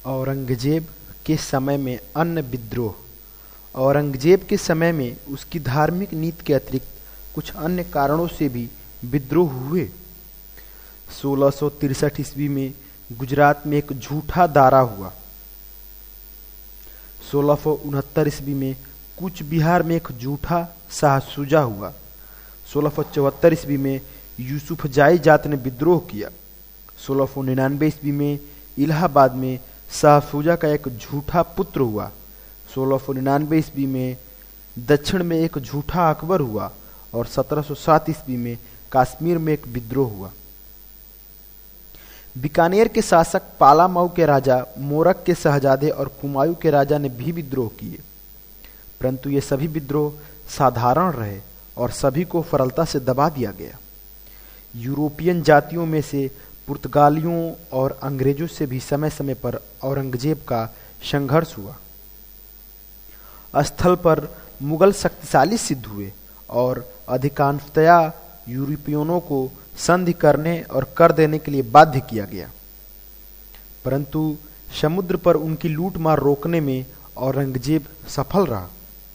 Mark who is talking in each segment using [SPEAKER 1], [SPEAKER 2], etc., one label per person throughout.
[SPEAKER 1] औरंगजेब के समय में अन्य विद्रोह। औरंगजेब के समय में उसकी धार्मिक नीति के अतिरिक्त कुछ अन्य कारणों से भी विद्रोह हुए। 1663 ईस्वी में गुजरात में एक झूठा दारा हुआ। 1669 ईस्वी में कूच बिहार में एक झूठा शाहसुजा हुआ। 1674 ईस्वी में यूसुफ जाई जाट ने विद्रोह किया। 1699 ईस्वी में इलाहाबाद में शाहसुजा का एक झूठा पुत्र हुआ। 1699 ईस्वी में दक्षिण में एक झूठा अकबर हुआ और 1707 ईस्वी में कश्मीर में एक विद्रोह हुआ। बीकानेर के शासक पालामाऊ के राजा, मोरक के शहजादे और कुमायूं के राजा ने भी विद्रोह किए, परंतु ये सभी विद्रोह साधारण रहे और सभी को सरलता से दबा दिया गया। यूरोपियन जातियों में से पुर्तगालियों और अंग्रेजों से भी समय समय पर औरंगजेब का संघर्ष हुआ। स्थल पर मुगल शक्तिशाली सिद्ध हुए और अधिकांशतया यूरोपियनों को संधि करने और कर देने के लिए बाध्य किया गया, परंतु समुद्र पर उनकी लूटमार रोकने में औरंगजेब सफल रहा।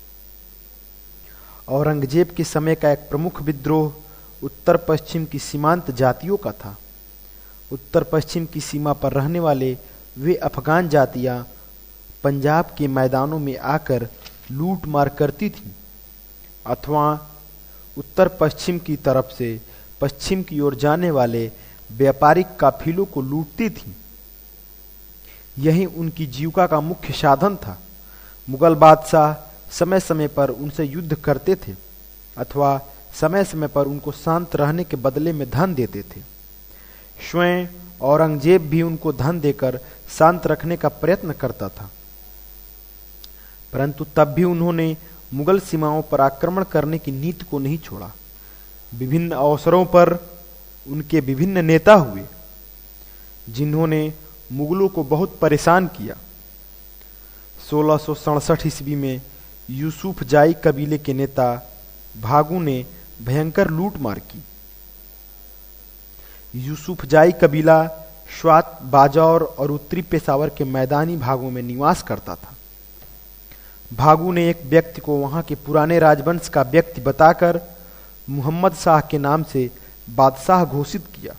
[SPEAKER 1] औरंगजेब के समय का एक प्रमुख विद्रोह उत्तर पश्चिम की सीमांत जातियों का था। उत्तर पश्चिम की सीमा पर रहने वाले वे अफगान जातियां पंजाब के मैदानों में आकर लूट मार करती थीं अथवा उत्तर पश्चिम की तरफ से पश्चिम की ओर जाने वाले व्यापारिक काफिलों को लूटती थीं। यही उनकी जीविका का मुख्य साधन था। मुगल बादशाह समय समय पर उनसे युद्ध करते थे अथवा समय समय पर उनको शांत रहने के बदले में धन देते थे। स्वयं औरंगजेब भी उनको धन देकर शांत रखने का प्रयत्न करता था, परंतु तब भी उन्होंने मुगल सीमाओं पर आक्रमण करने की नीति को नहीं छोड़ा। विभिन्न अवसरों पर उनके विभिन्न नेता हुए जिन्होंने मुगलों को बहुत परेशान किया। 1667 ईस्वी में यूसुफ जाई कबीले के नेता भागू ने भयंकर लूटमार की। यूसुफ जाई कबीला स्वात, बाजौर और उत्तरी पेशावर के मैदानी भागों में निवास करता था। भागू ने एक व्यक्ति को वहां के पुराने राजवंश का व्यक्ति बताकर मुहम्मद शाह के नाम से बादशाह घोषित किया।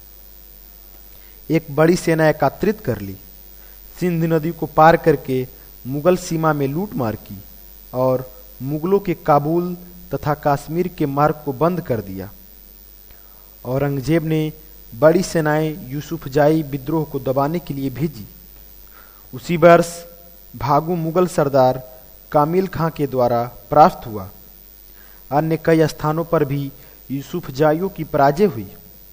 [SPEAKER 1] एक बड़ी सेना एकत्रित कर ली, सिंध नदी को पार करके मुगल सीमा में लूटमार की और मुगलों के काबुल तथा कश्मीर के मार्ग को बंद कर दिया। औरंगजेब ने बड़ी सेनाएं यूसुफ जाई विद्रोह को दबाने के लिए भेजी। उसी वर्ष भागू मुगल सरदार कामिल खां के द्वारा परास्त हुआ। अन्य कई स्थानों पर भी यूसुफ जाइयों की पराजय हुई।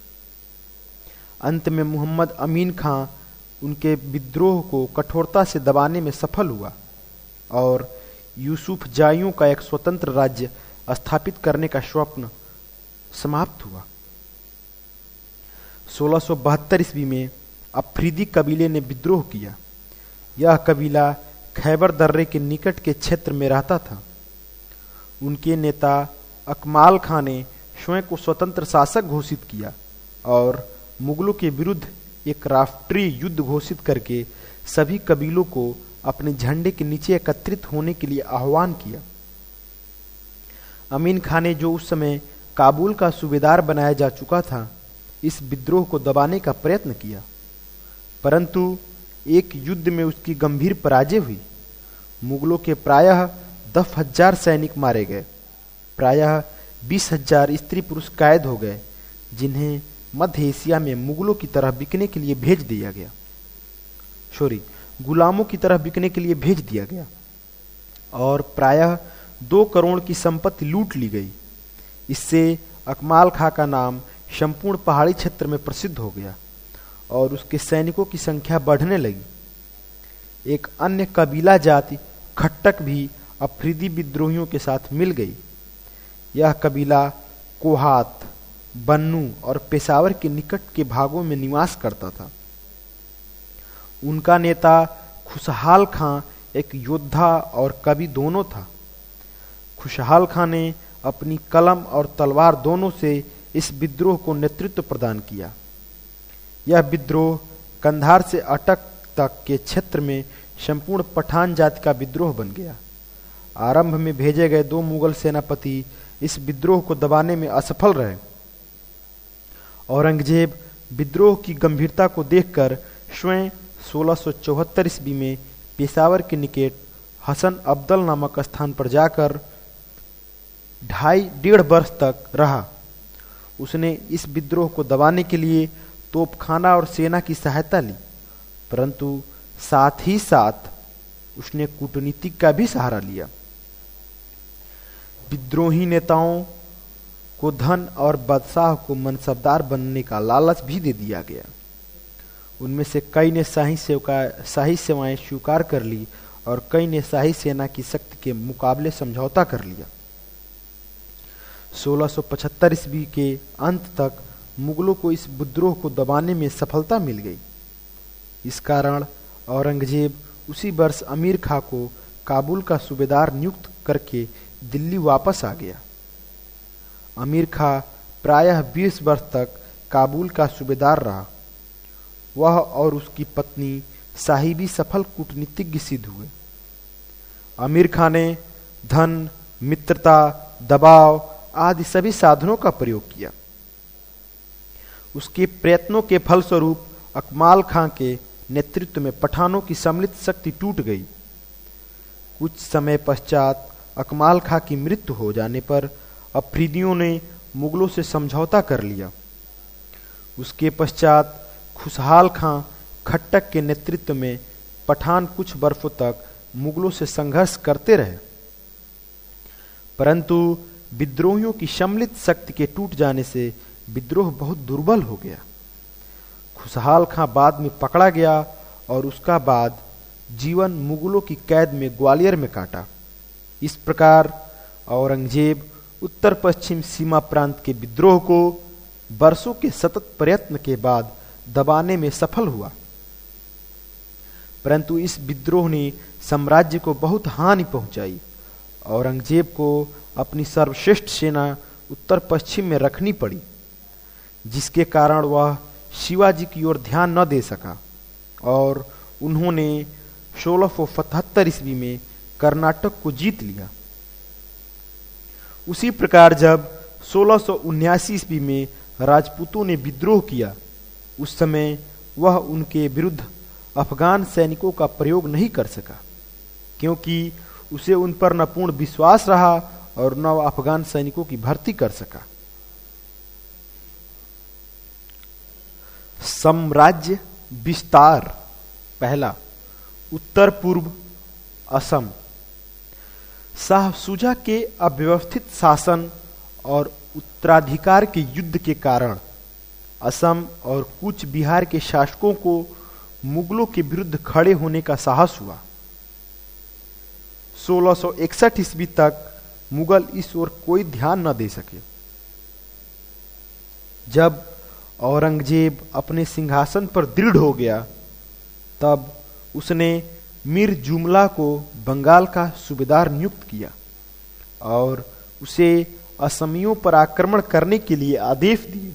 [SPEAKER 1] अंत में मोहम्मद अमीन खां उनके विद्रोह को कठोरता से दबाने में सफल हुआ और यूसुफ जाइयों का एक स्वतंत्र राज्य स्थापित करने का स्वप्न समाप्त हुआ। 1672 ईस्वी में अफरीदी कबीले ने विद्रोह किया। यह कबीला खैबर दर्रे के निकट के क्षेत्र में रहता था। उनके नेता अकमाल खां ने स्वयं को स्वतंत्र शासक घोषित किया और मुगलों के विरुद्ध एक राष्ट्रीय युद्ध घोषित करके सभी कबीलों को अपने झंडे के नीचे एकत्रित होने के लिए आह्वान किया। अमीन खां ने, जो उस समय काबुल का सूबेदार बनाया जा चुका था, इस विद्रोह को दबाने का प्रयत्न किया, परंतु एक युद्ध में उसकी गंभीर पराजय हुई। मुगलों के प्रायः 10,000 सैनिक मारे गए, प्रायः 20,000 स्त्री पुरुष कैद हो गए, जिन्हें मध्य एशिया में मुगलों की तरह बिकने के लिए भेज दिया गया। गुलामों की तरह बिकने के लिए भेज दिया गया और प्रायः 2 करोड़ की संपत्ति लूट ली गई। इससे अकमाल खां का नाम संपूर्ण पहाड़ी क्षेत्र में प्रसिद्ध हो गया और उसके सैनिकों की संख्या बढ़ने लगी। एक अन्य कबीला जाति खट्टक भी अफरीदी विद्रोहियों के साथ मिल गई। यह कबीला कोहात, बन्नू और पेशावर के निकट के भागों में निवास करता था। उनका नेता खुशहाल खां एक योद्धा और कवि दोनों था। खुशहाल खां ने अपनी कलम और तलवार दोनों से इस विद्रोह को नेतृत्व प्रदान किया। यह विद्रोह कंधार से अटक तक के क्षेत्र में संपूर्ण पठान जाति का विद्रोह बन गया। आरंभ में भेजे गए 2 मुगल सेनापति इस विद्रोह को दबाने में असफल रहे। औरंगजेब विद्रोह की गंभीरता को देखकर स्वयं 1674 ईस्वी में पेशावर के निकट हसन अब्दल नामक स्थान पर जाकर 2.5 वर्ष तक रहा। उसने इस विद्रोह को दबाने के लिए तोपखाना और सेना की सहायता ली, परंतु साथ ही साथ उसने कूटनीति का भी सहारा लिया। विद्रोही नेताओं को धन और बादशाह को मनसबदार बनने का लालच भी दे दिया गया। उनमें से कई ने शाही सेवाएं स्वीकार कर ली और कई ने शाही सेना की शक्ति के मुकाबले समझौता कर लिया। 1675 ईस्वी के अंत तक मुगलों को इस विद्रोह को दबाने में सफलता मिल गई। इस कारण औरंगजेब उसी वर्ष अमीर खां को काबुल का सूबेदार नियुक्त करके दिल्ली वापस आ गया। अमीर खां प्रायः 20 वर्ष तक काबुल का सूबेदार रहा। वह और उसकी पत्नी साहिबी सफल कूटनीतिज्ञ सिद्ध हुए। अमीर खां ने धन, मित्रता, दबाव आदि सभी साधनों का प्रयोग किया। उसके प्रयत्नों के फलस्वरूप अकमाल खां के नेतृत्व में पठानों की सम्मिलित शक्ति टूट गई। कुछ समय पश्चात अकमाल खां की मृत्यु हो जाने पर अफरीदियों ने मुगलों से समझौता कर लिया। उसके पश्चात खुशहाल खां खट्टक के नेतृत्व में पठान कुछ वर्षों तक मुगलों से संघर्ष करते रहे, परंतु विद्रोहियों की सम्मिलित शक्ति के टूट जाने से विद्रोह बहुत दुर्बल हो गया। खुशहाल खां बाद में पकड़ा गया और उसका बाद जीवन मुगलों की कैद में ग्वालियर में काटा। इस प्रकार औरंगजेब उत्तर पश्चिम सीमा प्रांत के विद्रोह को वर्षों के सतत प्रयत्न के बाद दबाने में सफल हुआ, परंतु इस विद्रोह ने साम्राज्य को बहुत हानि पहुंचाई। औरंगजेब को अपनी सर्वश्रेष्ठ सेना उत्तर पश्चिम में रखनी पड़ी, जिसके कारण वह शिवाजी की ओर ध्यान न दे सका और उन्होंने 1675 ईस्वी में कर्नाटक को जीत लिया। उसी प्रकार जब 1679 ईस्वी में राजपूतों ने विद्रोह किया, उस समय वह उनके विरुद्ध अफगान सैनिकों का प्रयोग नहीं कर सका, क्योंकि उसे उन पर न पूर्ण विश्वास रहा और न अफगान सैनिकों की भर्ती कर सका। साम्राज्य विस्तार। पहला, उत्तर पूर्व असम। शाह शुजा के अव्यवस्थित शासन और उत्तराधिकार के युद्ध के कारण असम और कूच बिहार के शासकों को मुगलों के विरुद्ध खड़े होने का साहस हुआ। 1661 ईस्वी तक मुगल इस ओर कोई ध्यान न दे सके। जब औरंगजेब अपने सिंहासन पर दृढ़ हो गया, तब उसने मीर जुमला को बंगाल का सूबेदार नियुक्त किया और उसे असमियों पर आक्रमण करने के लिए आदेश दिए।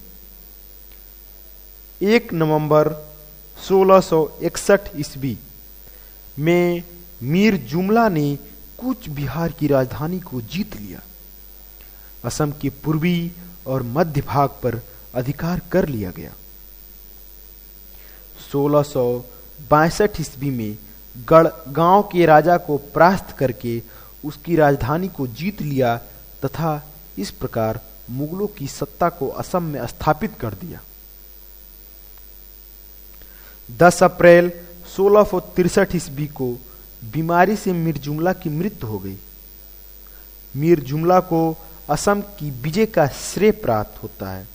[SPEAKER 1] 1 नवंबर 1661 ईस्वी में मीर जुमला ने कूच बिहार की राजधानी को जीत लिया, असम के पूर्वी और मध्य भाग पर अधिकार कर लिया गया। 1662 ईस्वी में गढ़गांव के राजा को परास्त करके उसकी राजधानी को जीत लिया तथा इस प्रकार मुगलों की सत्ता को असम में स्थापित कर दिया। 10 अप्रैल 1663 ईस्वी को बीमारी से मीर जुमला की मृत्यु हो गई। मीर जुमला को असम की विजय का श्रेय प्राप्त होता है।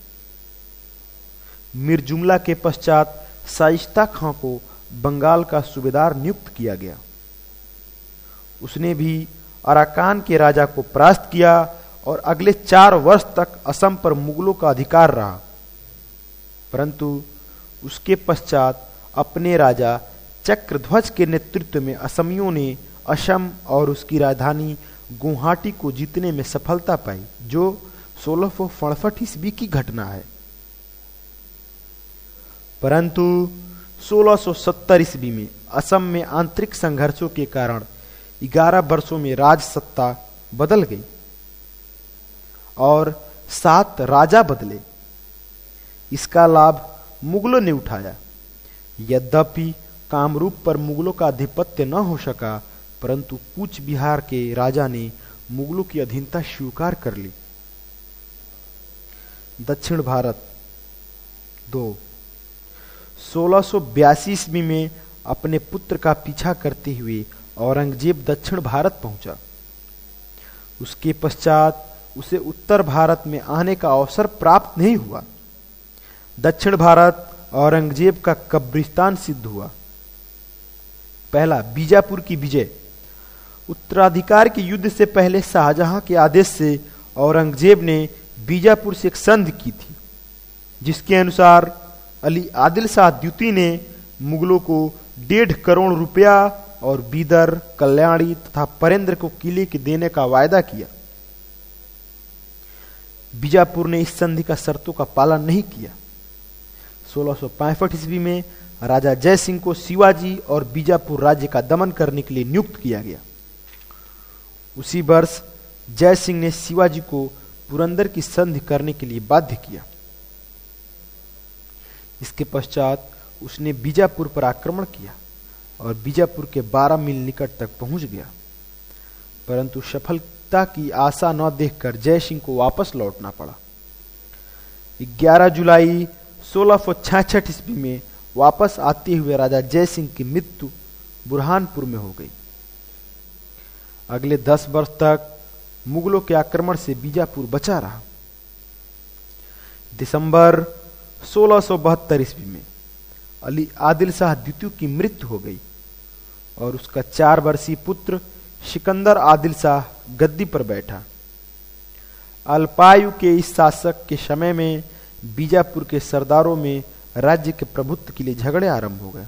[SPEAKER 1] मीर जुमला के पश्चात शाइस्ता खां को बंगाल का सूबेदार नियुक्त किया गया। उसने भी अराकान के राजा को परास्त किया और अगले 4 वर्ष तक असम पर मुगलों का अधिकार रहा, परंतु उसके पश्चात अपने राजा चक्रध्वज के नेतृत्व में असमियों ने असम और उसकी राजधानी गुवाहाटी को जीतने में सफलता पाई, जो 1665 ईस्वी की घटना है। परंतु 1670 ईस्वी में असम में आंतरिक संघर्षों के कारण 11 वर्षों में राज सत्ता बदल गई और 7 राजा बदले। इसका लाभ मुगलों ने उठाया। यद्यपि कामरूप पर मुगलों का आधिपत्य न हो सका, परंतु कूच बिहार के राजा ने मुगलों की अधीनता स्वीकार कर ली। दक्षिण भारत 2 1682 ईस्वी में अपने पुत्र का पीछा करते हुए औरंगजेब दक्षिण भारत पहुंचा। उसके पश्चात उसे उत्तर भारत में आने का अवसर प्राप्त नहीं हुआ। दक्षिण भारत औरंगजेब का कब्रिस्तान सिद्ध हुआ। पहला, बीजापुर की विजय। उत्तराधिकार के युद्ध से पहले शाहजहां के आदेश से औरंगजेब ने बीजापुर से एक संधि की थी, जिसके अनुसार अली आदिल शाह द्वितीय ने मुगलों को 1.5 करोड़ रुपया और बीदर, कल्याणी तथा परेंद्र को किले के देने का वायदा किया। बीजापुर ने इस संधि का शर्तों का पालन नहीं किया। 1665 ईस्वी में राजा जय सिंह को शिवाजी और बीजापुर राज्य का दमन करने के लिए नियुक्त किया गया। उसी वर्ष जय सिंह ने शिवाजी को पुरंदर की संधि करने के लिए बाध्य किया। इसके पश्चात उसने बीजापुर पर आक्रमण किया और बीजापुर के 12 मील निकट तक पहुंच गया, परंतु सफलता की आशा न देखकर जय सिंह को वापस लौटना पड़ा। 11 जुलाई 1666 ईस्वी में वापस आते हुए राजा जय सिंह की मृत्यु बुरहानपुर में हो गई। अगले 10 वर्ष तक मुगलों के आक्रमण से बीजापुर बचा रहा। दिसंबर 1672 ईस्वी में अली आदिल शाह द्वितीय की मृत्यु हो गई और उसका 4 वर्षीय पुत्र सिकंदर आदिल शाह गद्दी पर बैठा। अल्पायु के इस शासक के समय में बीजापुर के सरदारों में राज्य के प्रभुत्व के लिए झगड़े आरंभ हो गए।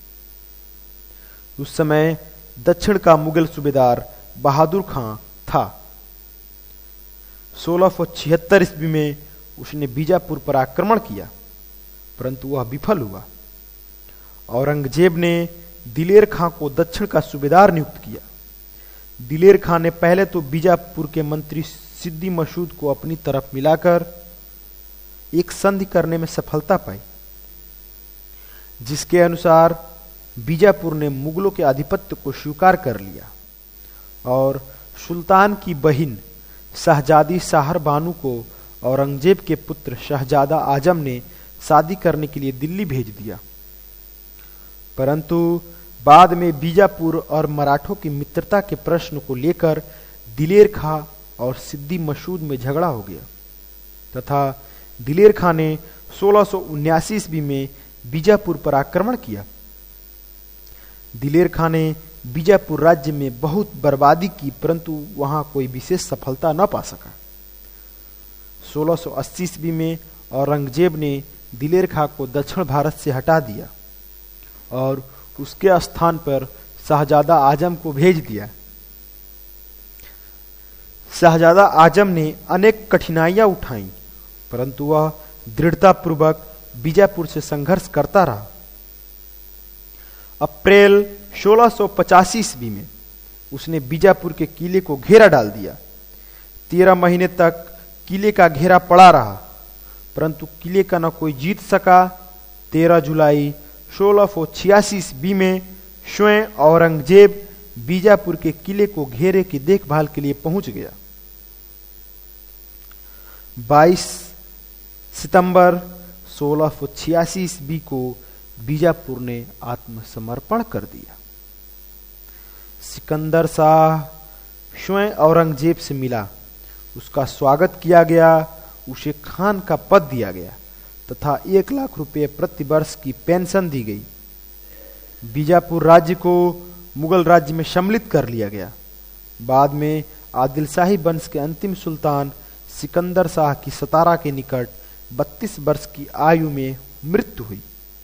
[SPEAKER 1] उस समय दक्षिण का मुगल सूबेदार बहादुर खां था। 1676 ईस्वी में उसने बीजापुर पर आक्रमण किया, परंतु वह विफल हुआ। औरंगजेब ने दिलेर खां को दक्षिण का सूबेदार नियुक्त किया। दिलेर खां ने पहले तो बीजापुर के मंत्री सिद्दी मसूद को अपनी तरफ मिलाकर एक संधि करने में सफलता पाई, जिसके अनुसार बीजापुर ने मुगलों के आधिपत्य को स्वीकार कर लिया और सुल्तान की बहिन शहजादी शाहर बानू को औरंगजेब के पुत्र शहजादा आजम ने शादी करने के लिए दिल्ली भेज दिया। परंतु बाद में बीजापुर और मराठों की मित्रता के प्रश्न को लेकर दिलेर खां और सिद्दी मसूद में झगड़ा हो गया तथा दिलेर खां ने 1679 ईस्वी में बीजापुर पर आक्रमण किया। दिलेर खां ने बीजापुर राज्य में बहुत बर्बादी की, परंतु वहां कोई विशेष सफलता न पा सका। 1680 ईस्वी में औरंगजेब ने दिलेर खां को दक्षिण भारत से हटा दिया और उसके स्थान पर शहजादा आजम को भेज दिया। शहजादा आजम ने अनेक कठिनाइयां उठाई, परंतु वह दृढ़तापूर्वक बीजापुर से संघर्ष करता रहा। अप्रैल 1685 ईस्वी में उसने बीजापुर के किले को घेरा डाल दिया। 13 महीने तक किले का घेरा पड़ा रहा, परंतु किले का न कोई जीत सका। 13 जुलाई 1686 ईस्वी में स्वयं औरंगजेब बीजापुर के किले को घेरे की देखभाल के लिए पहुंच गया। 22 सितंबर 1686 ईस्वी को बीजापुर ने आत्मसमर्पण कर दिया। सिकंदर शाह स्वयं औरंगजेब से मिला, उसका स्वागत किया गया, उसे खान का पद दिया गया तथा 1 लाख रुपए प्रति वर्ष की पेंशन दी गई। बीजापुर राज्य को मुगल राज्य में सम्मिलित कर लिया गया। बाद में आदिल शाही वंश के अंतिम सुल्तान सिकंदर शाह की सतारा के निकट 32 वर्ष की आयु में मृत्यु हुई।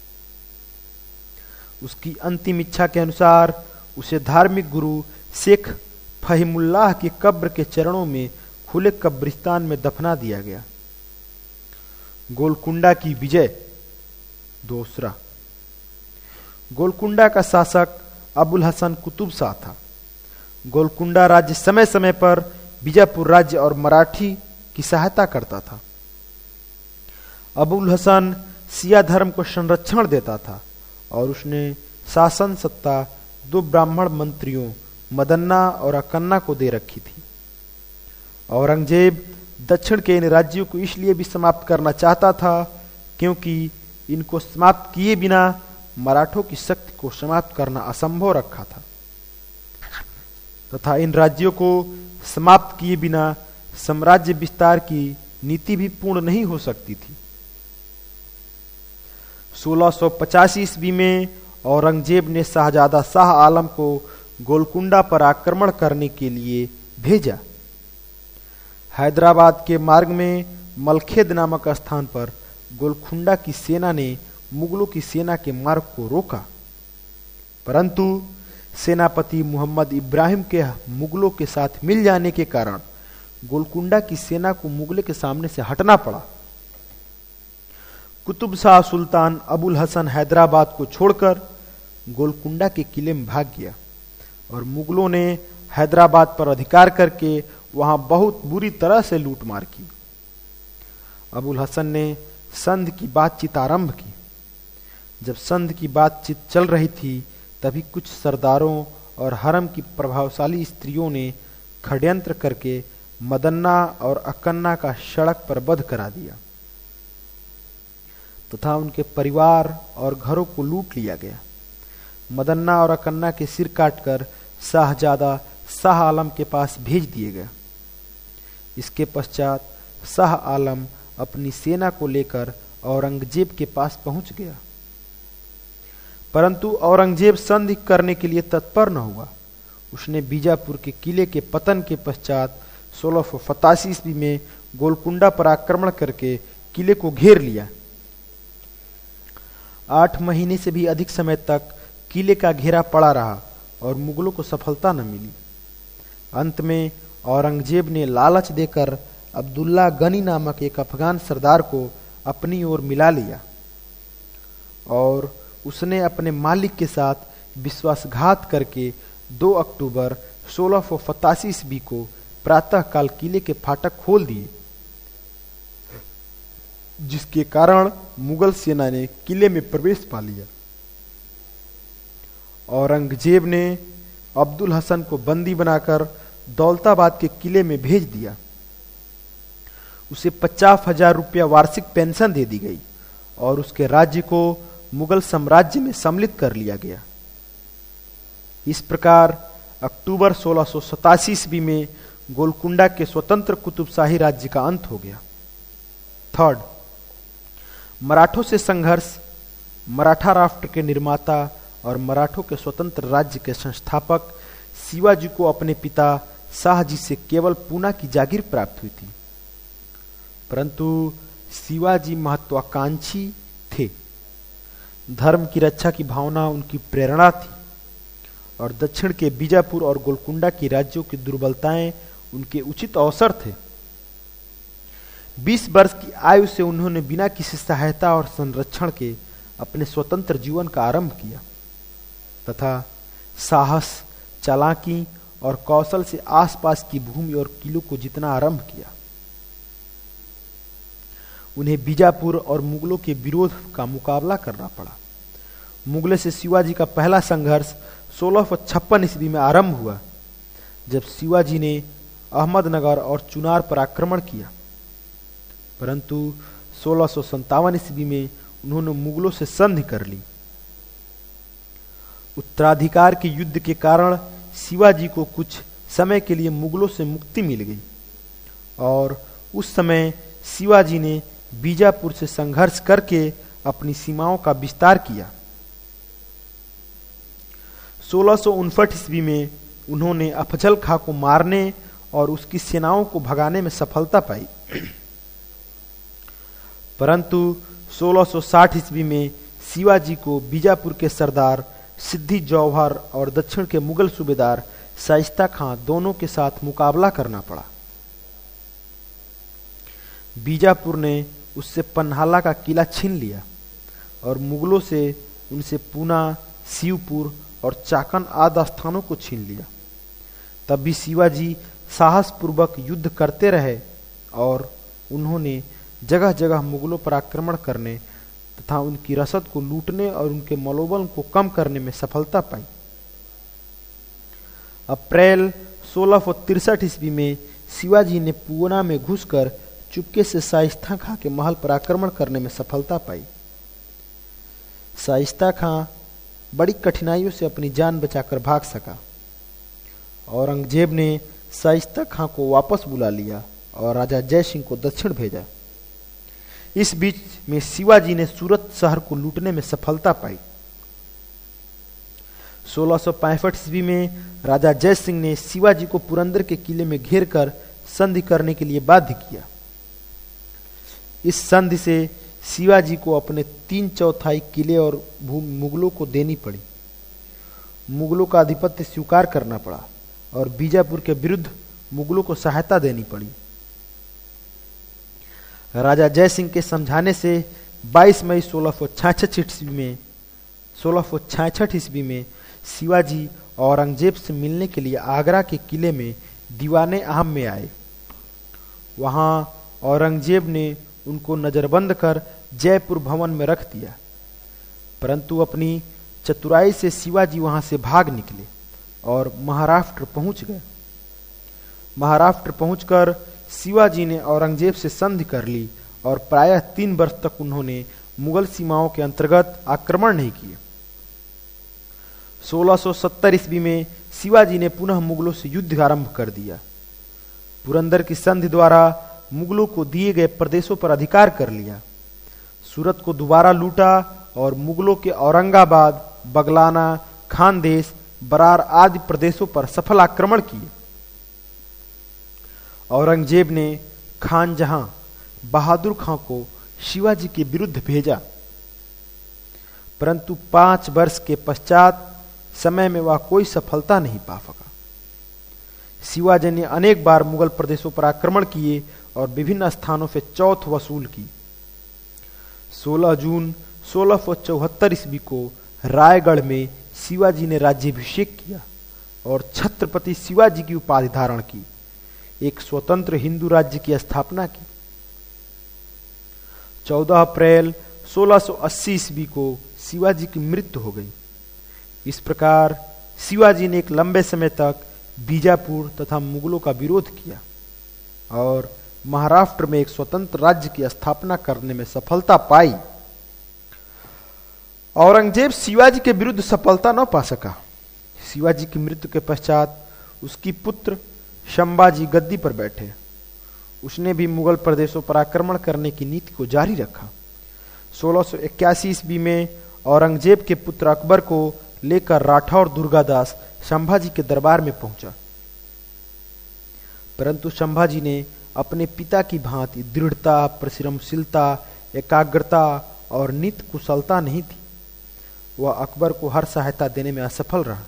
[SPEAKER 1] उसकी अंतिम इच्छा के अनुसार उसे धार्मिक गुरु शेख फहीमुल्लाह की कब्र के चरणों में खुले कब्रिस्तान में दफना दिया गया। गोलकुंडा की विजय। दूसरा, गोलकुंडा का शासक अबुल हसन कुतुब शाह था। गोलकुंडा राज्य समय समय पर बीजापुर राज्य और मराठी की सहायता करता था। अबुल हसन सिया धर्म को संरक्षण देता था और उसने शासन सत्ता 2 ब्राह्मण मंत्रियों मदन्ना और अकन्ना को दे रखी थी। औरंगजेब दक्षिण के इन राज्यों को इसलिए भी समाप्त करना चाहता था क्योंकि इनको समाप्त किए बिना मराठों की शक्ति को समाप्त करना असंभव रखा था तथा इन राज्यों को समाप्त किए बिना साम्राज्य विस्तार की नीति भी पूर्ण नहीं हो सकती थी। 1685 ईस्वी में औरंगजेब ने शाहजादा शाह आलम को गोलकुंडा पर आक्रमण करने के लिए भेजा। हैदराबाद के मार्ग में मलखेद नामक स्थान पर गोलकुंडा की सेना ने मुगलों की सेना के मार्ग को रोका, परंतु सेनापति मोहम्मद इब्राहिम के मुगलों के साथ मिल जाने के कारण गोलकुंडा की सेना को मुगलों के सामने से हटना पड़ा। कुतुब शाह सुल्तान अबुल हसन हैदराबाद को छोड़कर गोलकुंडा के किले में भाग गया और मुगलों ने हैदराबाद पर अधिकार करके वहां बहुत बुरी तरह से लूटमार की। अबुल हसन ने संधि की बातचीत आरंभ की। जब संधि की बातचीत चल रही थी तभी कुछ सरदारों और हरम की प्रभावशाली स्त्रियों ने षड्यंत्र करके मदन्ना और अकन्ना का सड़क पर वध करा दिया तथा उनके परिवार और घरों को लूट लिया गया। मदन्ना और अकन्ना के सिर काटकर शाहजादा शाह आलम के पास भेज दिए गए। इसके पश्चात शाह आलम अपनी सेना को लेकर औरंगजेब के पास पहुंच गया, परंतु औरंगजेब संधि करने के लिए तत्पर न हुआ। उसने बीजापुर के किले के पतन के पश्चात 1685 ईस्वी में गोलकुंडा पर आक्रमण करके किले को घेर लिया। 8 महीने से भी अधिक समय तक किले का घेरा पड़ा रहा और मुगलों को सफलता न मिली। अंत में औरंगजेब ने लालच देकर अब्दुल्ला गनी नामक एक अफगान सरदार को अपनी ओर मिला लिया और उसने अपने मालिक के साथ विश्वासघात करके 2 अक्टूबर 1685 ईस्वी को प्रातःकाल किले के फाटक खोल दिए, जिसके कारण मुगल सेना ने किले में प्रवेश पा लिया। औरंगजेब ने अब्दुल हसन को बंदी बनाकर दौलताबाद के किले में भेज दिया। उसे 50,000 रुपया वार्षिक पेंशन दे दी गई और उसके राज्य को मुगल साम्राज्य में सम्मिलित कर लिया गया। इस प्रकार अक्टूबर 1687 ईस्वी में गोलकुंडा के स्वतंत्र कुतुबशाही राज्य का अंत हो गया। 3. मराठों से संघर्ष। मराठा राष्ट्र के निर्माता और मराठों के स्वतंत्र राज्य के संस्थापक शिवाजी को अपने पिता शाहजी से केवल पूना की जागीर प्राप्त हुई थी, परंतु शिवाजी महत्वाकांक्षी थे। धर्म की रक्षा की भावना उनकी प्रेरणा थी और दक्षिण के बीजापुर और गोलकुंडा की राज्यों की दुर्बलताएं उनके उचित अवसर थे। 20 वर्ष की आयु से उन्होंने बिना किसी सहायता और संरक्षण के अपने स्वतंत्र जीवन का आरंभ किया तथा साहस, चालाकी और कौशल से आसपास की भूमि और किलों को जीतना आरंभ किया। उन्हें बीजापुर और मुगलों के विरोध का मुकाबला करना पड़ा। मुगलों से शिवाजी का पहला संघर्ष 1656 ईस्वी में आरंभ हुआ, जब शिवाजी ने अहमदनगर और चुनार पर आक्रमण किया, परंतु 1657 ईस्वी में उन्होंने मुगलों से संधि कर ली। उत्तराधिकार के युद्ध के कारण शिवाजी को कुछ समय के लिए मुगलों से मुक्ति मिल गई और उस समय शिवाजी ने बीजापुर से संघर्ष करके अपनी सीमाओं का विस्तार किया। 1659 ईस्वी में उन्होंने अफजल खां को मारने और उसकी सेनाओं को भगाने में सफलता पाई, परंतु 1660 ईस्वी में शिवाजी को बीजापुर के सरदार सिद्दी जौहर और दक्षिण के मुगल सूबेदार शाइस्ता खां दोनों के साथ मुकाबला करना पड़ा। बीजापुर ने उससे पन्हाला का किला छीन लिया और मुगलों से उनसे पूना, शिवपुर और चाकन आदि स्थानों को छीन लिया। तब भी शिवाजी साहसपूर्वक युद्ध करते रहे और उन्होंने जगह जगह मुगलों पर आक्रमण करने तथा उनकी रसद को लूटने और उनके मनोबल को कम करने में सफलता पाई। अप्रैल 1663 ईस्वी में शिवाजी ने पूना में घुसकर चुपके से शाइस्ता खां के महल पर आक्रमण करने में सफलता पाई। शाइस्ता खां बड़ी कठिनाइयों से अपनी जान बचाकर भाग सका। औरंगजेब ने शाइस्ता खां को वापस बुला लिया और राजा जय सिंह को दक्षिण भेजा। इस बीच में शिवाजी ने सूरत शहर को लूटने में सफलता पाई। 1665 ईस्वी में राजा जय सिंह ने शिवाजी को पुरंदर के किले में घेर कर संधि करने के लिए बाध्य किया। इस संधि से शिवाजी को अपने 3/4 किले और मुगलों को देनी पड़ी। मुगलों का आधिपत्य स्वीकार करना पड़ा और बीजापुर के विरुद्ध मुगलों को सहायता देनी पड़ी। राजा जय सिंह के समझाने से 22 मई 1666 ईस्वी में शिवाजी औरंगजेब से मिलने के लिए आगरा के किले में दीवाने आम में आए। वहां औरंगजेब ने उनको नजरबंद कर जयपुर भवन में रख दिया, परंतु अपनी चतुराई से शिवाजी वहां से भाग निकले और महाराष्ट्र पहुंच गए। महाराष्ट्र पहुंचकर शिवाजी ने औरंगजेब से संधि कर ली और प्रायः 3 वर्ष तक उन्होंने मुगल सीमाओं के अंतर्गत आक्रमण नहीं किए। 1670 ईस्वी में शिवाजी ने पुनः मुगलों से युद्ध आरंभ कर दिया। पुरंदर की संधि द्वारा मुगलों को दिए गए प्रदेशों पर अधिकार कर लिया। सूरत को दोबारा लूटा और मुगलों के औरंगाबाद, बगलाना, खानदेश, बरार आदि प्रदेशों पर सफल आक्रमण किए। औरंगजेब ने खान जहां बहादुर खां को शिवाजी के विरुद्ध भेजा, परंतु 5 वर्ष के पश्चात समय में वह कोई सफलता नहीं पा सका। शिवाजी ने अनेक बार मुगल प्रदेशों पर आक्रमण किए और विभिन्न स्थानों से चौथ वसूल की। 16 जून 1674 ईस्वी को रायगढ़ में शिवाजी ने राज्याभिषेक किया और छत्रपति शिवाजी की उपाधि धारण की, एक स्वतंत्र हिंदू राज्य की स्थापना की। 14 अप्रैल 1680 ईस्वी को शिवाजी की मृत्यु हो गई। इस प्रकार शिवाजी ने एक लंबे समय तक बीजापुर तथा मुगलों का विरोध किया और महाराष्ट्र में एक स्वतंत्र राज्य की स्थापना करने में सफलता पाई। औरंगजेब शिवाजी के विरुद्ध सफलता न पा सका। शिवाजी की मृत्यु के पश्चात उसकी पुत्र संभाजी गद्दी पर बैठे। उसने भी मुगल प्रदेशों पर आक्रमण करने की नीति को जारी रखा। 1681 ईस्वी में औरंगजेब के पुत्र अकबर को लेकर राठौर दुर्गादास संभाजी के दरबार में पहुंचा, परंतु संभाजी ने अपने पिता की भांति दृढ़ता, परिश्रमशीलता, एकाग्रता और नित्य कुशलता नहीं थी। वह अकबर को हर सहायता देने में असफल रहा।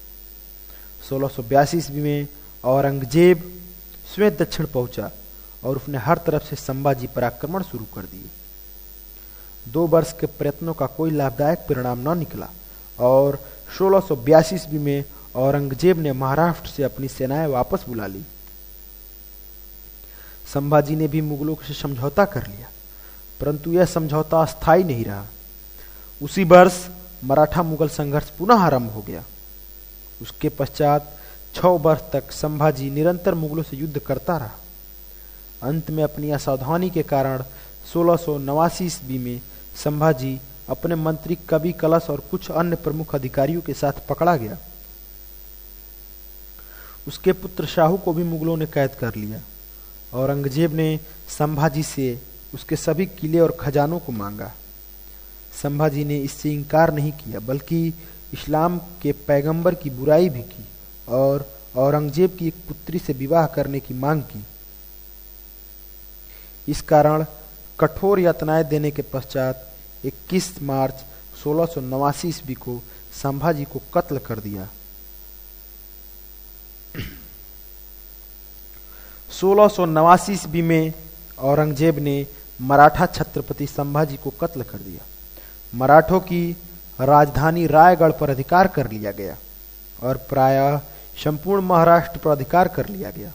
[SPEAKER 1] 1682 ईस्वी में औरंगजेब स्वयं दक्षिण पहुंचा और उसने हर तरफ से संभाजी पर आक्रमण शुरू कर दिए। 2 वर्ष के प्रयत्नों का कोई लाभदायक परिणाम न निकला और 1682 ईस्वी में औरंगजेब ने महाराष्ट्र से अपनी सेनाएं वापस बुला ली। संभाजी ने भी मुगलों से समझौता कर लिया, परंतु यह समझौता अस्थायी नहीं रहा। उसी वर्ष मराठा मुगल संघर्ष पुनः आरंभ हो गया। उसके पश्चात 6 वर्ष तक संभाजी निरंतर मुगलों से युद्ध करता रहा। अंत में अपनी असावधानी के कारण 1689 ईस्वी में संभाजी अपने मंत्री कवि कलश और कुछ अन्य प्रमुख अधिकारियों के साथ पकड़ा गया। उसके पुत्र शाहू को भी मुगलों ने कैद कर लिया। औरंगजेब ने संभाजी से उसके सभी किले और खजानों को मांगा। संभाजी ने इससे इनकार नहीं किया, बल्कि इस्लाम के पैगंबर की बुराई भी की और औरंगजेब की एक पुत्री से विवाह करने की मांग की। इस कारण कठोर यातनाएं देने के पश्चात 21 मार्च 1689 ईस्वी को संभाजी को कत्ल कर दिया। 1689 ईस्वी में औरंगजेब ने मराठा छत्रपति संभाजी को कत्ल कर दिया। मराठों की राजधानी रायगढ़ पर अधिकार कर लिया गया और प्रायः संपूर्ण महाराष्ट्र पर अधिकार कर लिया गया।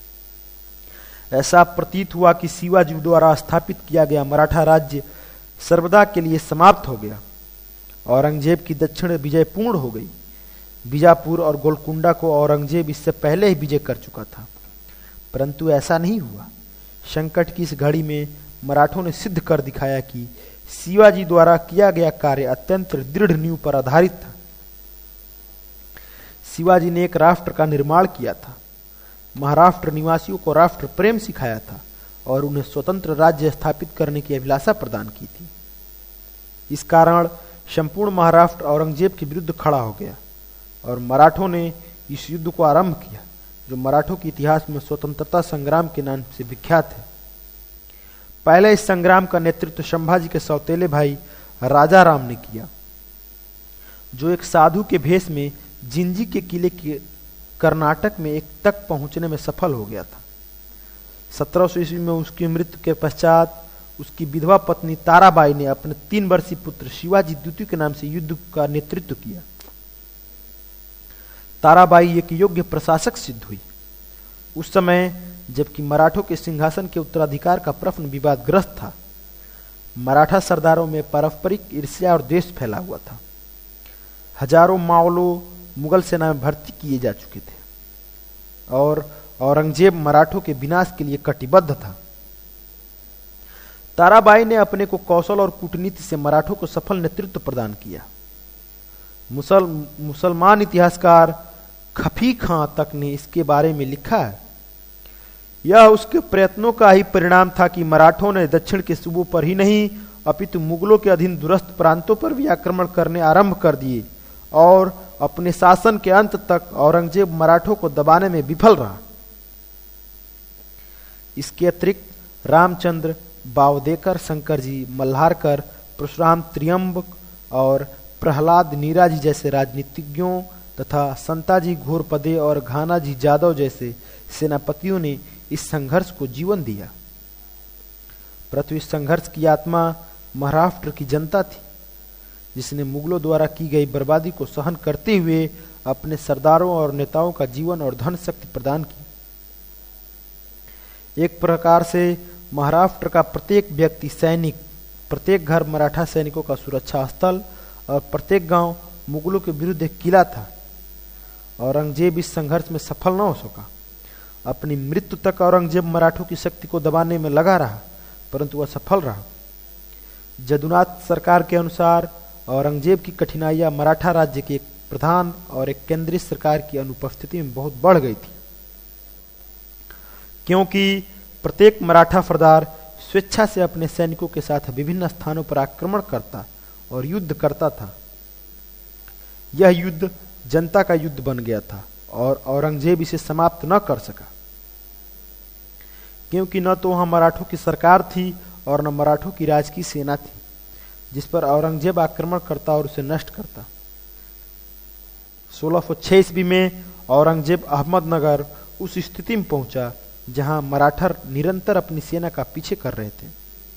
[SPEAKER 1] ऐसा प्रतीत हुआ कि शिवाजी द्वारा स्थापित किया गया मराठा राज्य सर्वदा के लिए समाप्त हो गया। औरंगजेब की दक्षिण विजय पूर्ण हो गई। बीजापुर और गोलकुंडा को औरंगजेब इससे पहले ही विजय कर चुका था, परंतु ऐसा नहीं हुआ। संकट की इस घड़ी में मराठों ने सिद्ध कर दिखाया कि शिवाजी द्वारा किया गया कार्य अत्यंत दृढ़ नींव पर आधारित था। शिवाजी ने एक राष्ट्र का निर्माण किया था, महाराष्ट्र निवासियों को राष्ट्र प्रेम सिखाया था और उन्हें स्वतंत्र राज्य स्थापित करने की अभिलाषा प्रदान की थी। इस कारण संपूर्ण महाराष्ट्र औरंगजेब के विरुद्ध खड़ा हो गया और मराठों ने इस युद्ध को आरंभ किया, जो मराठों के इतिहास में स्वतंत्रता संग्राम के नाम से विख्यात है। पहले इस संग्राम का नेतृत्व संभाजी के सौतेले भाई राजा राम ने किया, जो एक साधु के भेष में जिंजी के किले के कर्नाटक में एक तक पहुंचने में सफल हो गया था। 1700 ईस्वी में उसकी मृत्यु के पश्चात उसकी विधवा पत्नी ताराबाई ने अपने 3 वर्षीय पुत्र शिवाजी द्वितीय के नाम से युद्ध का नेतृत्व किया। ताराबाई एक योग्य प्रशासक सिद्ध हुई। उस समय जबकि मराठों के सिंहासन के उत्तराधिकार का प्रश्न विवादग्रस्त था, मराठा सरदारों में पारस्परिक ईर्ष्या और द्वेष फैला हुआ था। हजारों मावलों मुगल सेना में भर्ती किए जा चुके थे और औरंगजेब मराठों के विनाश के लिए कटिबद्ध था। ताराबाई ने अपने को कौशल और कूटनीति से मराठों को सफल नेतृत्व प्रदान किया। मुसलमान इतिहासकार खफी खां तक ने इसके बारे में लिखा है। यह उसके प्रयत्नों का ही परिणाम था कि मराठों ने दक्षिण के सूबों पर ही नहीं अपितु मुगलों के अधीन दूरस्थ प्रांतों पर भी आक्रमण करने आरंभ कर दिए और अपने शासन के अंत तक औरंगजेब मराठों को दबाने में विफल रहा। इसके अतिरिक्त रामचंद्र, बावदेकर, शंकरजी, मल्हारकर, परशुराम त्रियंबक और प्रहलाद नीराजी जैसे राजनीतिज्ञों तथा संताजी घोरपदे और घानाजी जादव जैसे सेनापतियों ने इस संघर्ष को जीवन दिया। परंतु इस संघर्ष की आत्मा महाराष्ट्र की जनता थी, जिसने मुगलों द्वारा की गई बर्बादी को सहन करते हुए अपने सरदारों और नेताओं का जीवन और धन शक्ति प्रदान की। एक प्रकार से महाराष्ट्र का प्रत्येक व्यक्ति सैनिक, प्रत्येक घर मराठा सैनिकों का सुरक्षा स्थल और प्रत्येक गांव मुगलों के विरुद्ध एक किला था। औरंगजेब इस संघर्ष में सफल न हो सका। अपनी मृत्यु तक औरंगजेब मराठों की शक्ति को दबाने में लगा रहा, परंतु वह सफल रहा। जदुनाथ सरकार के अनुसार औरंगजेब की कठिनाइयां मराठा राज्य के एक प्रधान और एक केंद्रीय सरकार की अनुपस्थिति में बहुत बढ़ गई थी, क्योंकि प्रत्येक मराठा सरदार स्वेच्छा से अपने सैनिकों के साथ विभिन्न स्थानों पर आक्रमण करता और युद्ध करता था। यह युद्ध जनता का युद्ध बन गया था और औरंगजेब इसे समाप्त न कर सका, क्योंकि न तो वहां मराठों की सरकार थी और न मराठों की राजकीय सेना थी जिस पर औरंगजेब आक्रमण करता और उसे नष्ट करता। 1606 ईस्वी में औरंगजेब अहमदनगर उस स्थिति में पहुंचा जहां मराठा निरंतर अपनी सेना का पीछे कर रहे थे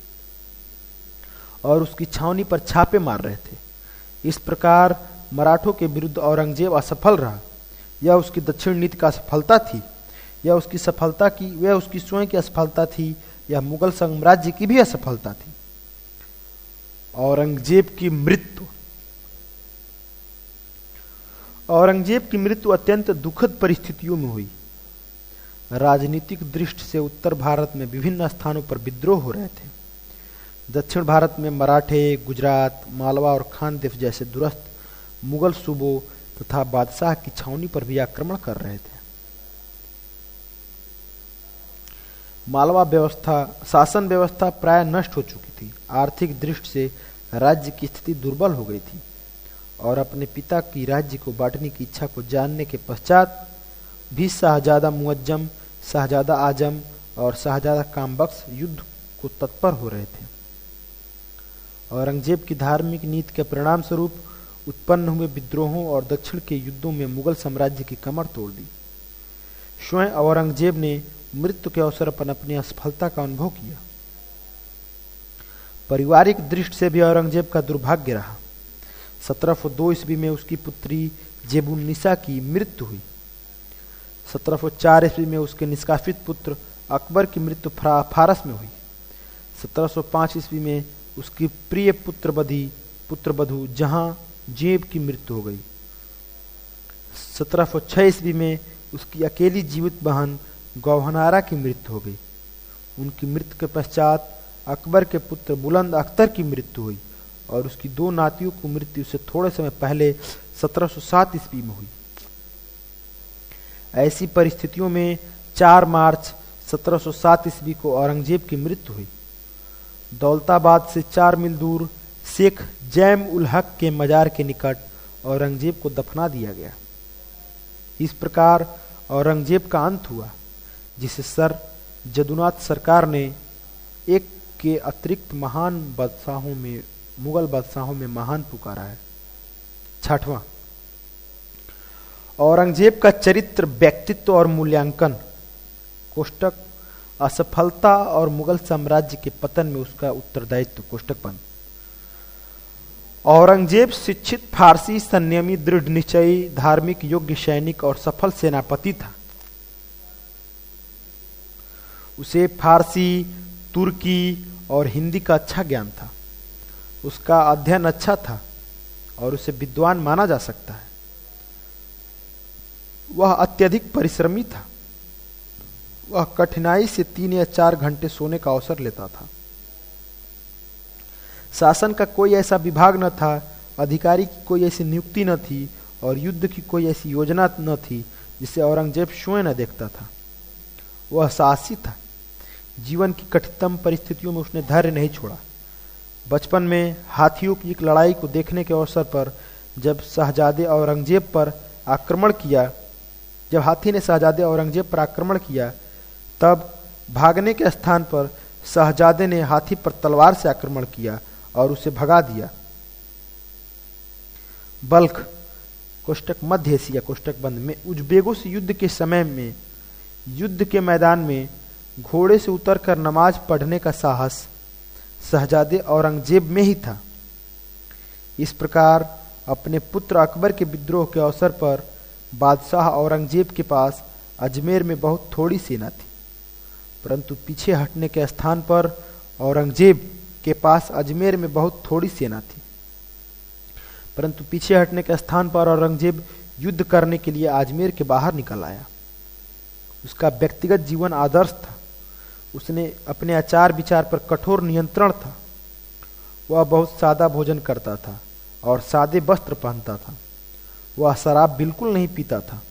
[SPEAKER 1] और उसकी छावनी पर छापे मार रहे थे। इस प्रकार मराठों के विरुद्ध औरंगजेब असफल रहा। यह उसकी दक्षिण नीति का असफलता थी, यह उसकी सफलता की, वह उसकी स्वयं की असफलता थी, यह मुगल साम्राज्य की भी असफलता थी। औरंगजेब की मृत्यु अत्यंत दुखद परिस्थितियों में हुई। राजनीतिक दृष्टि से उत्तर भारत में विभिन्न स्थानों पर विद्रोह हो रहे थे। दक्षिण भारत में मराठे, गुजरात, मालवा और खानदेश जैसे दूरस्थ मुगल सूबों तथा बादशाह की छावनी पर भी आक्रमण कर रहे थे। मालवा शासन व्यवस्था प्राय नष्ट हो चुकी थी। आर्थिक दृष्टि से राज्य की स्थिति दुर्बल हो गई थी और अपने पिता की राज्य को बांटने की इच्छा को जानने के पश्चात भी शाहजादा मुअज्जम, शाहजादा आजम और शाहजादा कामबख्श युद्ध को तत्पर हो रहे थे। औरंगजेब की धार्मिक नीति के परिणाम स्वरूप उत्पन्न हुए विद्रोहों और दक्षिण के युद्धों में मुगल साम्राज्य की कमर तोड़ दी। स्वयं औरंगजेब ने मृत्यु के अवसर पर अपनी असफलता का अनुभव किया। पारिवारिक दृष्टि से भी औरंगजेब का दुर्भाग्य रहा। 1702 ईस्वी में उसकी पुत्री जेबुन्निसा की मृत्यु हुई। 1704 ईस्वी में उसके निष्कासित पुत्र अकबर की मृत्यु फारस में हुई। 1705 ईस्वी में उसकी प्रिय पुत्रवधू जहां जेब की मृत्यु हो गई। 1706 ईस्वी में उसकी अकेली जीवित बहन गौहनारा की मृत्यु हो गई। उनकी मृत्यु के पश्चात अकबर के पुत्र बुलंद अख्तर की मृत्यु हुई और उसकी 2 नातियों की मृत्यु से थोड़े समय पहले 1707 ईस्वी में हुई। ऐसी परिस्थितियों में 4 मार्च 1707 ईस्वी को औरंगजेब की मृत्यु हुई। दौलताबाद से 4 मील दूर शेख जैम उल हक के मजार के निकट औरंगजेब को दफना दिया गया। इस प्रकार औरंगजेब का अंत हुआ, जिसे सर जदुनाथ सरकार ने एक के अतिरिक्त महान बादशाहों में मुगल बादशाहों में महान पुकारा है। 6वां, औरंगजेब का चरित्र, व्यक्तित्व और मूल्यांकन। कोष्टक असफलता और मुगल साम्राज्य के पतन में उसका उत्तरदायित्व। कोष्टक बंद। औरंगजेब शिक्षित, फारसी, संयमी, दृढ़ निश्चयी, धार्मिक, योग्य सैनिक और सफल सेनापति था। उसे फारसी, तुर्की और हिंदी का अच्छा ज्ञान था। उसका अध्ययन अच्छा था और उसे विद्वान माना जा सकता है। वह अत्यधिक परिश्रमी था। वह कठिनाई से 3 या 4 घंटे सोने का अवसर लेता था। शासन का कोई ऐसा विभाग न था, अधिकारी की कोई ऐसी नियुक्ति न थी और युद्ध की कोई ऐसी योजना न थी जिसे औरंगजेब स्वयं न देखता था। वह साहसी था। जीवन की कठिनतम परिस्थितियों में उसने धैर्य नहीं छोड़ा। बचपन में हाथियों की एक लड़ाई को देखने के अवसर पर जब हाथी ने शहजादे औरंगजेब पर आक्रमण किया, तब भागने के स्थान पर शहजादे ने हाथी पर तलवार से आक्रमण किया और उसे भगा दिया। बल्ख कोष्टक मध्य एशिया कोष्टक बंद में उज्बेकों से युद्ध के समय में युद्ध के मैदान में घोड़े से उतरकर नमाज पढ़ने का साहस शहजादे औरंगजेब में ही था। इस प्रकार अपने पुत्र अकबर के विद्रोह के अवसर पर बादशाह औरंगजेब के पास अजमेर में बहुत थोड़ी सेना थी, परंतु पीछे हटने के स्थान पर औरंगजेब के पास अजमेर में बहुत थोड़ी सेना थी, परंतु पीछे हटने के स्थान पर औरंगजेब युद्ध करने के लिए अजमेर के बाहर निकल आया। उसका व्यक्तिगत जीवन आदर्श था। उसने अपने आचार विचार पर कठोर नियंत्रण था। वह बहुत सादा भोजन करता था और सादे वस्त्र पहनता था। वह शराब बिल्कुल नहीं पीता था।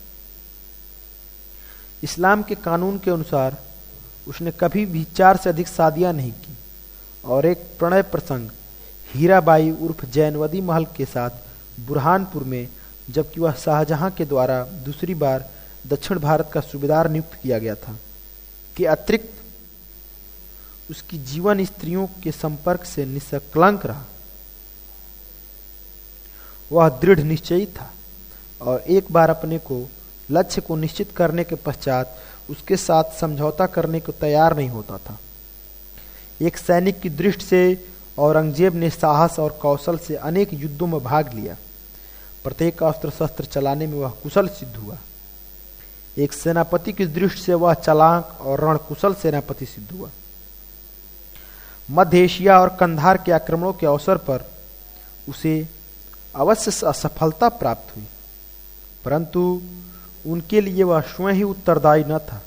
[SPEAKER 1] इस्लाम के कानून के अनुसार उसने कभी भी 4 से अधिक शादियां नहीं की और एक प्रणय प्रसंग हीराबाई उर्फ जैनवदी महल के साथ बुरहानपुर में, जबकि वह शाहजहां के द्वारा दूसरी बार दक्षिण भारत का सूबेदार नियुक्त किया गया था, के अतिरिक्त उसकी जीवन स्त्रियों के संपर्क से निष्कलंक रहा। वह दृढ़ निश्चयी था और एक बार अपने को लक्ष्य को निश्चित करने के पश्चात उसके साथ समझौता करने को तैयार नहीं होता था। एक सैनिक की दृष्टि से औरंगजेब ने साहस और कौशल से अनेक युद्धों में भाग लिया। प्रत्येक अस्त्र शस्त्र चलाने में वह कुशल सिद्ध हुआ। एक सेनापति की दृष्टि से वह चालाक और रणकुशल सेनापति सिद्ध हुआ। मध्य एशिया और कंधार के आक्रमणों के अवसर पर उसे अवश्य असफलता प्राप्त हुई, परंतु उनके लिए वह स्वयं ही उत्तरदायी न था।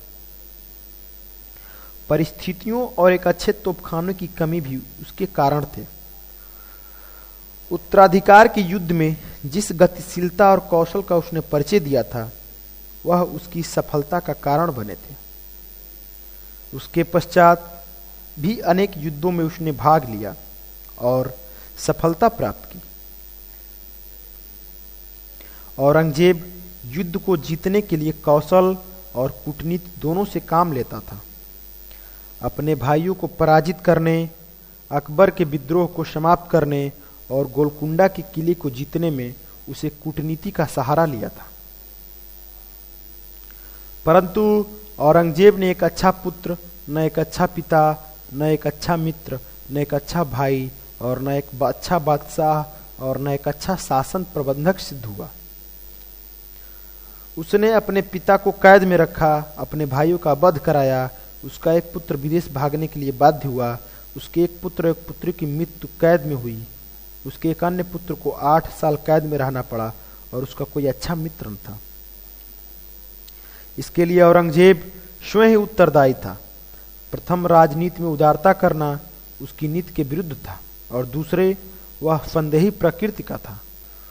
[SPEAKER 1] परिस्थितियों और एक अच्छे तोपखानों की कमी भी उसके कारण थे। उत्तराधिकार के युद्ध में जिस गतिशीलता और कौशल का उसने परिचय दिया था, वह उसकी सफलता का कारण बने थे। उसके पश्चात भी अनेक युद्धों में उसने भाग लिया और सफलता प्राप्त की। औरंगजेब युद्ध को जीतने के लिए कौशल और कूटनीति दोनों से काम लेता था। अपने भाइयों को पराजित करने, अकबर के विद्रोह को समाप्त करने और गोलकुंडा के किले को जीतने में उसे कूटनीति का सहारा लिया था। परंतु औरंगजेब ने एक अच्छा पुत्र, न एक अच्छा पिता, न एक अच्छा मित्र, न एक अच्छा भाई और न एक अच्छा बादशाह और न एक अच्छा शासन प्रबंधक सिद्ध हुआ। उसने अपने पिता को कैद में रखा, अपने भाइयों का वध कराया, उसका एक पुत्र विदेश भागने के लिए बाध्य हुआ, उसके एक पुत्र एक पुत्री की मृत्यु कैद में हुई, उसके एक अन्य पुत्र को 8 साल कैद में रहना पड़ा और उसका कोई अच्छा मित्र न था। इसके लिए औरंगजेब स्वयं ही उत्तरदायी था। प्रथम, राजनीति में उदारता करना उसकी नीति के विरुद्ध था, और दूसरे, वह संदेही प्रकृति का था।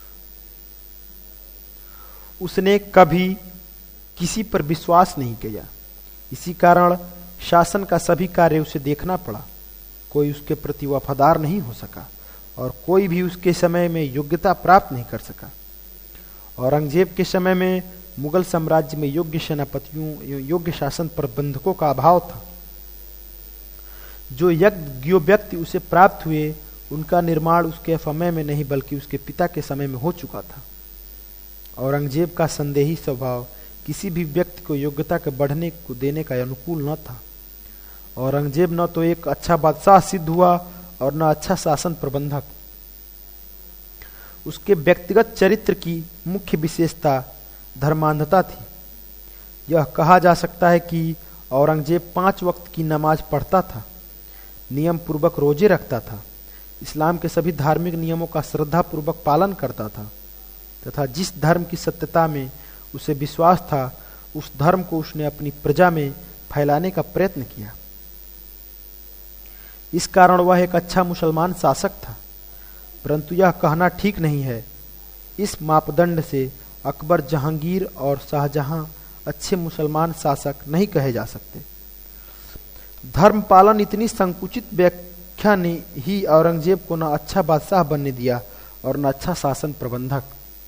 [SPEAKER 1] उसने कभी किसी पर विश्वास नहीं किया। इसी कारण शासन का सभी कार्य उसे देखना पड़ा। कोई उसके प्रति वफादार नहीं हो सका और कोई भी उसके समय में योग्यता प्राप्त नहीं कर सका। औरंगजेब के समय में मुगल साम्राज्य में योग्य सेनापतियों, योग्य शासन प्रबंधकों का अभाव था। जो योग्य व्यक्ति उसे प्राप्त हुए, उनका निर्माण उसके समय में नहीं बल्कि उसके पिता के समय में हो चुका था। औरंगजेब का संदेही स्वभाव किसी भी व्यक्ति को योग्यता के बढ़ने को देने का अनुकूल न था। औरंगजेब न तो एक अच्छा बादशाह सिद्ध हुआ और न अच्छा शासन प्रबंधक। उसके व्यक्तिगत चरित्र की मुख्य विशेषता धर्मांधता थी। यह कहा जा सकता है कि औरंगजेब 5 वक्त की नमाज पढ़ता था, नियम पूर्वक रोजे रखता था, इस्लाम के सभी धार्मिक नियमों का श्रद्धा पूर्वक पालन करता था तथा जिस धर्म की सत्यता में उसे विश्वास था, उस धर्म को उसने अपनी प्रजा में फैलाने का प्रयत्न किया। इस कारण वह एक अच्छा मुसलमान शासक था। परंतु यह कहना ठीक नहीं है। इस मापदंड से अकबर, जहांगीर और शाहजहां अच्छे मुसलमान शासक नहीं कहे जा सकते। धर्म पालन इतनी संकुचित व्याख्या ने ही औरंगजेब को न अच्छा बादशाह बनने दिया और न अच्छा शासन प्रबंधक।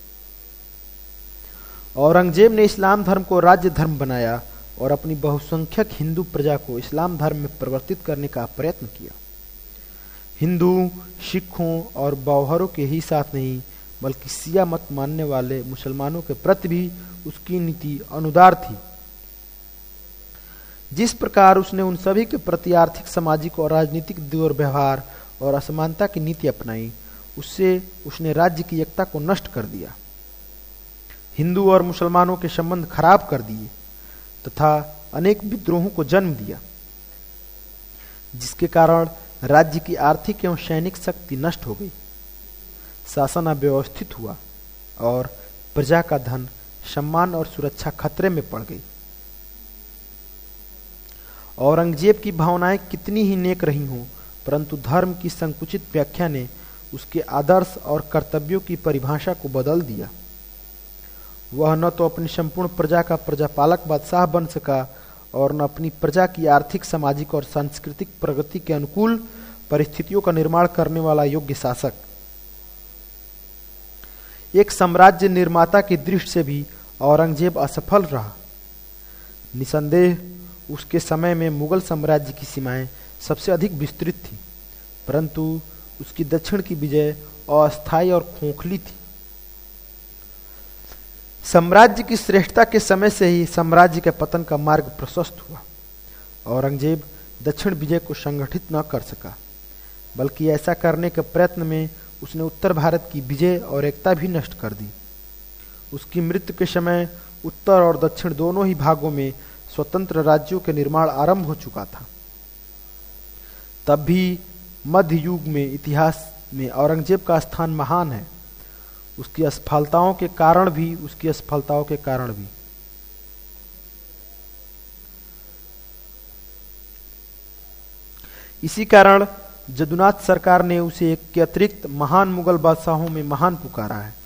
[SPEAKER 1] औरंगजेब ने इस्लाम धर्म को राज्य धर्म बनाया और अपनी बहुसंख्यक हिंदू प्रजा को इस्लाम धर्म में परिवर्तित करने का प्रयत्न किया। हिंदू, सिखों और बौहरों के ही साथ नहीं बल्कि शिया मत मानने वाले मुसलमानों के प्रति भी उसकी नीति अनुदार थी। जिस प्रकार उसने उन सभी के प्रति आर्थिक, सामाजिक और राजनीतिक दुर्व्यवहार और असमानता की नीति अपनाई, उससे उसने राज्य की एकता को नष्ट कर दिया, हिंदू और मुसलमानों के संबंध खराब कर दिए तथा अनेक विद्रोहों को जन्म दिया, जिसके कारण राज्य की आर्थिक एवं सैनिक शक्ति नष्ट हो गई, शासन अव्यवस्थित हुआ और प्रजा का धन, सम्मान और सुरक्षा खतरे में पड़ गई। औरंगजेब की भावनाएं कितनी ही नेक रही हों, परंतु धर्म की संकुचित व्याख्या ने उसके आदर्श और कर्तव्यों की परिभाषा को बदल दिया। वह न तो अपनी संपूर्ण प्रजा का प्रजापालक बादशाह बन सका और न अपनी प्रजा की आर्थिक, सामाजिक और सांस्कृतिक प्रगति के अनुकूल परिस्थितियों का निर्माण करने वाला योग्य शासक। एक साम्राज्य निर्माता की दृष्टि से भी औरंगजेब असफल रहा। निसंदेह उसके समय में मुगल साम्राज्य की सीमाएं सबसे अधिक विस्तृत थी, परंतु उसकी दक्षिण की विजय अस्थायी और खोखली थी। साम्राज्य की श्रेष्ठता के समय से ही साम्राज्य के पतन का मार्ग प्रशस्त हुआ। औरंगजेब दक्षिण विजय को संगठित न कर सका, बल्कि ऐसा करने के प्रयत्न में उसने उत्तर भारत की विजय और एकता भी नष्ट कर दी। उसकी मृत्यु के समय उत्तर और दक्षिण दोनों ही भागों में स्वतंत्र राज्यों के निर्माण आरंभ हो चुका था। तब भी मध्य युग में इतिहास में औरंगजेब का स्थान महान है, उसकी असफलताओं के कारण भी। इसी कारण जदुनाथ सरकार ने उसे एक के अतिरिक्त महान मुगल बादशाहों में महान पुकारा है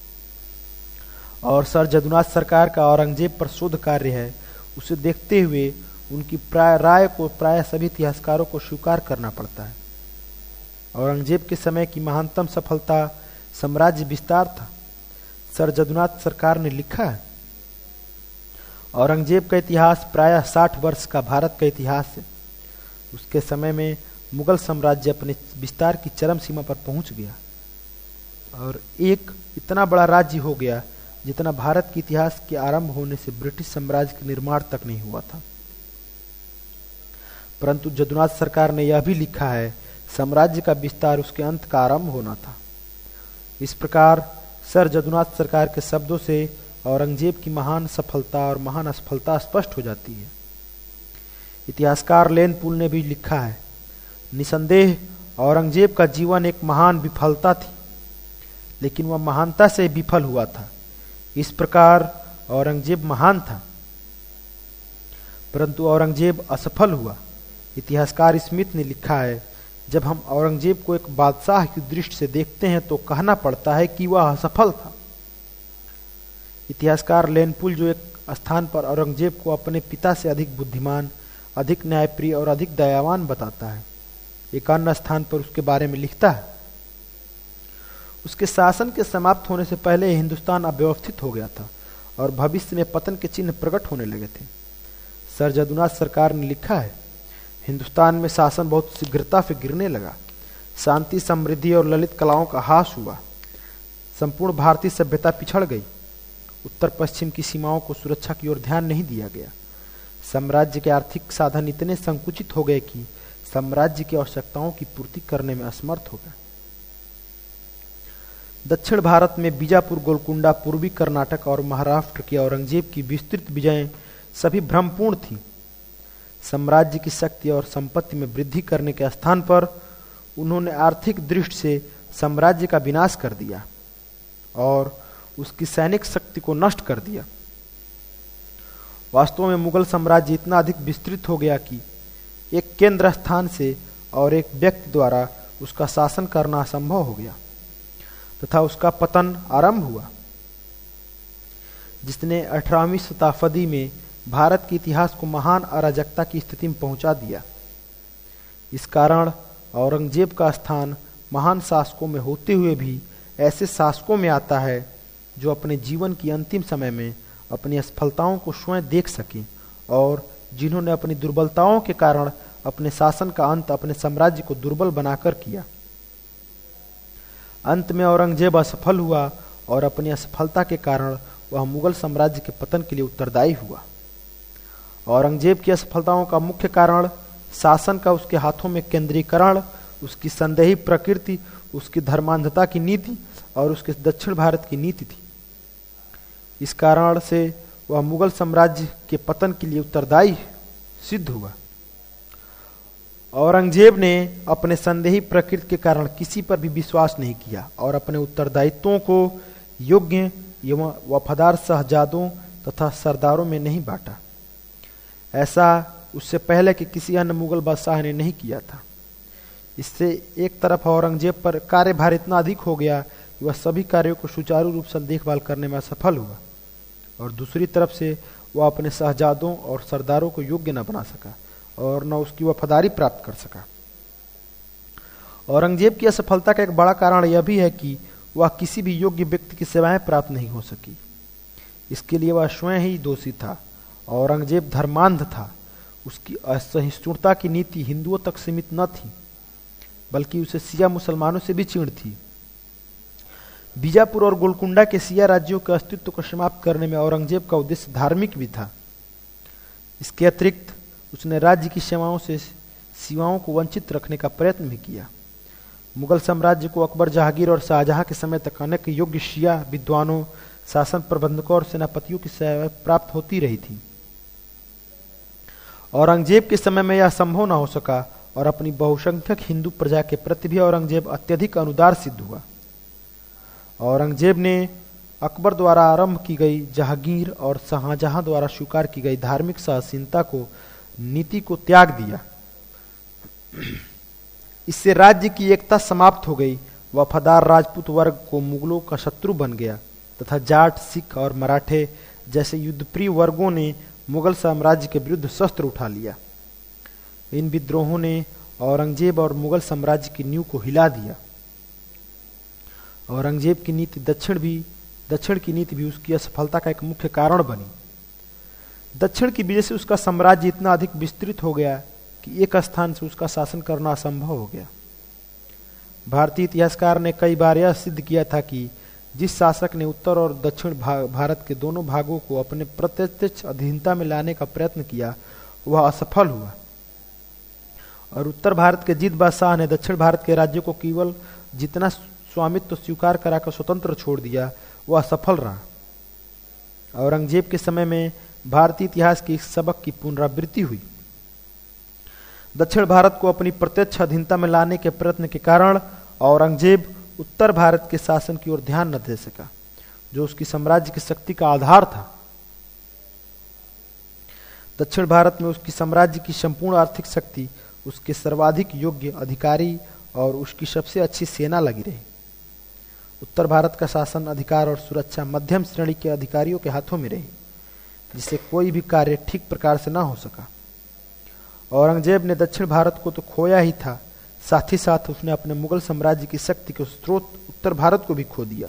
[SPEAKER 1] और सर जदुनाथ सरकार का औरंगजेब पर शोध कार्य है। उसे देखते हुए उनकी राय को प्राय सभी इतिहासकारों को स्वीकार करना पड़ता है। औरंगजेब के समय की महानतम सफलता साम्राज्य विस्तार था। सर जदुनाथ सरकार ने लिखा है, औरंगजेब का इतिहास प्राय 60 वर्ष का भारत का इतिहास है। उसके समय में मुगल साम्राज्य अपने विस्तार की चरम सीमा पर पहुंच गया और एक इतना बड़ा राज्य हो गया जितना भारत के इतिहास के आरंभ होने से ब्रिटिश साम्राज्य के निर्माण तक नहीं हुआ था। परंतु जदुनाथ सरकार ने यह भी लिखा है, साम्राज्य का विस्तार उसके अंत का आरंभ होना था। इस प्रकार सर जदुनाथ सरकार के शब्दों से औरंगजेब की महान सफलता और महान असफलता स्पष्ट हो जाती है। इतिहासकार लेनपुल ने भी लिखा है, निसंदेह औरंगजेब का जीवन एक महान विफलता थी, लेकिन वह महानता से विफल हुआ था। इस प्रकार औरंगजेब महान था, परंतु औरंगजेब असफल हुआ। इतिहासकार स्मिथ ने लिखा है, जब हम औरंगजेब को एक बादशाह की दृष्टि से देखते हैं तो कहना पड़ता है कि वह असफल था। इतिहासकार लेनपुल जो एक स्थान पर औरंगजेब को अपने पिता से अधिक बुद्धिमान, अधिक न्यायप्रिय और अधिक दयावान बताता है, एक अन्य स्थान पर उसके बारे में लिखता है, उसके शासन के समाप्त होने से पहले हिंदुस्तान अव्यवस्थित हो गया था और भविष्य में पतन के चिन्ह प्रकट होने लगे थे। सर जदुनाथ सरकार ने लिखा है, हिंदुस्तान में शासन बहुत शीघ्रता से गिरने लगा, शांति, समृद्धि और ललित कलाओं का ह्रास हुआ, संपूर्ण भारतीय सभ्यता पिछड़ गई, उत्तर पश्चिम की सीमाओं को सुरक्षा की ओर ध्यान नहीं दिया गया, साम्राज्य के आर्थिक साधन इतने संकुचित हो गए कि साम्राज्य की आवश्यकताओं की पूर्ति करने में असमर्थ हो गए। दक्षिण भारत में बीजापुर, गोलकुंडा, पूर्वी कर्नाटक और महाराष्ट्र की औरंगजेब की विस्तृत विजयें सभी भ्रमपूर्ण थीं। साम्राज्य की शक्ति और संपत्ति में वृद्धि करने के स्थान पर उन्होंने आर्थिक दृष्टि से साम्राज्य का विनाश कर दिया और उसकी सैनिक शक्ति को नष्ट कर दिया। वास्तव में मुगल साम्राज्य इतना अधिक विस्तृत हो गया कि एक केंद्र स्थान से और एक व्यक्ति द्वारा उसका शासन करना असंभव हो गया तथा उसका पतन आरंभ हुआ, जिसने 18वीं शताब्दी में भारत के इतिहास को महान अराजकता की स्थिति में पहुंचा दिया। इस कारण औरंगजेब का स्थान महान शासकों में होते हुए भी ऐसे शासकों में आता है जो अपने जीवन की अंतिम समय में अपनी असफलताओं को स्वयं देख सकें और जिन्होंने अपनी दुर्बलताओं के कारण अपने शासन का अंत अपने साम्राज्य को दुर्बल बनाकर किया। अंत में औरंगजेब असफल हुआ और अपनी असफलता के कारण वह मुगल साम्राज्य के पतन के लिए उत्तरदायी हुआ। औरंगजेब की असफलताओं का मुख्य कारण शासन का उसके हाथों में केंद्रीकरण, उसकी संदेही प्रकृति, उसकी धर्मांधता की नीति और उसके दक्षिण भारत की नीति थी। इस कारण से वह मुगल साम्राज्य के पतन के लिए उत्तरदायी सिद्ध हुआ। औरंगजेब ने अपने संदेही प्रकृति के कारण किसी पर भी विश्वास नहीं किया और अपने उत्तरदायित्वों को योग्य एवं वफादार शहजादों तथा सरदारों में नहीं बांटा। ऐसा उससे पहले कि किसी अन्य मुगल बादशाह ने नहीं किया था। इससे एक तरफ औरंगजेब पर कार्यभार इतना अधिक हो गया कि वह सभी कार्यों को सुचारू रूप से देखभाल करने में असफल हुआ और दूसरी तरफ से वह अपने शहजादों और सरदारों को योग्य न बना सका और न उसकी वफादारी प्राप्त कर सका। औरंगजेब की असफलता का एक बड़ा कारण यह भी है कि वह किसी भी योग्य व्यक्ति की सेवाएं प्राप्त नहीं हो सकी। इसके लिए वह स्वयं ही दोषी था। औरंगजेब धर्मांध था। उसकी असहिष्णुता की नीति हिंदुओं तक सीमित न थी, बल्कि उसे सिया मुसलमानों से भी चिढ़ थी। बीजापुर और गोलकुंडा के सिया राज्यों के अस्तित्व को समाप्त करने में औरंगजेब का उद्देश्य धार्मिक भी था। इसके अतिरिक्त उसने राज्य की सेवाओं से सिवाओं को वंचित रखने का प्रयत्न भी किया। मुगल साम्राज्य को अकबर, जहांगीर और शाहजहां के समय तक अनेक योग्य शिया विद्वानों, शासन प्रबंधकों और सेनापतियों की सेवा प्राप्त होती रही थी। औरंगजेब के समय में यह संभव न हो सका और अपनी बहुसंख्यक हिंदू प्रजा के प्रति भी औरंगजेब अत्यधिक अनुदार सिद्ध हुआ। औरंगजेब ने अकबर द्वारा आरंभ की गई, जहांगीर और शाहजहां द्वारा स्वीकार की गई धार्मिक सहनशीलता को, नीति को त्याग दिया। इससे राज्य की एकता समाप्त हो गई। वफादार राजपूत वर्ग को मुगलों का शत्रु बन गया तथा जाट, सिख और मराठे जैसे युद्धप्रिय वर्गों ने मुगल साम्राज्य के विरुद्ध शस्त्र उठा लिया। इन विद्रोहों ने औरंगजेब और मुगल साम्राज्य की नींव को हिला दिया। औरंगजेब की नीति दक्षिण की नीति भी उसकी असफलता का एक मुख्य कारण बनी। दक्षिण की वजह से उसका साम्राज्य इतना अधिक विस्तृत हो गया कि एक स्थान से उसका शासन करना असंभव हो गया। भारतीय इतिहासकार ने कई बार यह सिद्ध किया था कि जिस शासक ने उत्तर और दक्षिण भारत के दोनों भागों को अपने प्रत्यक्ष अधीनता में लाने का प्रयत्न किया, वह असफल हुआ और उत्तर भारत के जीत बादशाह ने दक्षिण भारत के राज्यों को केवल जितना स्वामित्व स्वीकार कराकर स्वतंत्र छोड़ दिया, वह सफल रहा। औरंगजेब के समय में भारतीय इतिहास के इस सबक की पुनरावृत्ति हुई। दक्षिण भारत को अपनी प्रत्यक्ष अधीनता में लाने के प्रयत्न के कारण औरंगजेब उत्तर भारत के शासन की ओर ध्यान न दे सका, जो उसकी साम्राज्य की शक्ति का आधार था। दक्षिण भारत में उसकी साम्राज्य की संपूर्ण आर्थिक शक्ति, उसके सर्वाधिक योग्य अधिकारी और उसकी सबसे अच्छी सेना लगी रही। उत्तर भारत का शासन, अधिकार और सुरक्षा मध्यम श्रेणी के अधिकारियों के हाथों में रही, जिससे कोई भी कार्य ठीक प्रकार से न हो सका। औरंगजेब ने दक्षिण भारत को तो खोया ही था, साथ ही साथ उसने अपने मुगल साम्राज्य की शक्ति के स्रोत उत्तर भारत को भी खो दिया।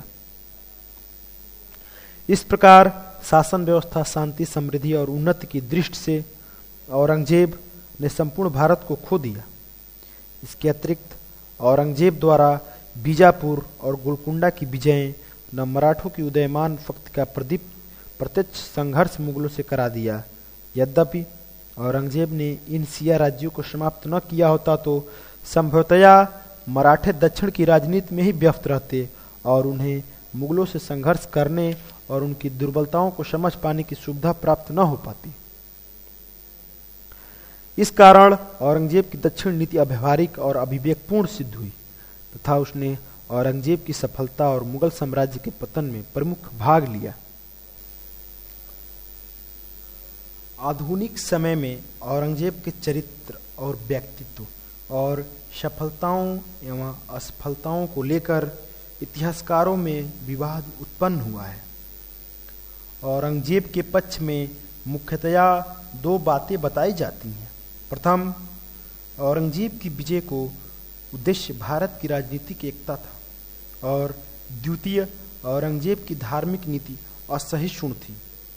[SPEAKER 1] इस प्रकार शासन व्यवस्था, शांति, समृद्धि और उन्नति की दृष्टि से औरंगजेब ने संपूर्ण भारत को खो दिया। इसके अतिरिक्त औरंगजेब द्वारा बीजापुर और गोलकुंडा की विजय न मराठों की उदयमान शक्ति का प्रत्यक्ष संघर्ष मुगलों से करा दिया। यद्यपि औरंगजेब ने इन सिया राज्यों को समाप्त न किया होता तो संभवतया मराठे दक्षिण की राजनीति में ही व्यस्त रहते और उन्हें मुगलों से संघर्ष करने और उनकी दुर्बलताओं को समझ पाने की सुविधा प्राप्त न हो पाती। इस कारण औरंगजेब की दक्षिण नीति अव्यावहारिक और अविवेकपूर्ण सिद्ध हुई तथा उसने औरंगजेब की सफलता और मुगल साम्राज्य के पतन में प्रमुख भाग लिया। आधुनिक समय में औरंगजेब के चरित्र और व्यक्तित्व और सफलताओं एवं असफलताओं को लेकर इतिहासकारों में विवाद उत्पन्न हुआ है। औरंगजेब के पक्ष में मुख्यतया दो बातें बताई जाती हैं। प्रथम, औरंगजेब की विजय को उद्देश्य भारत की राजनीतिक एकता था और द्वितीय, औरंगजेब की धार्मिक नीति असहिष्णु थी।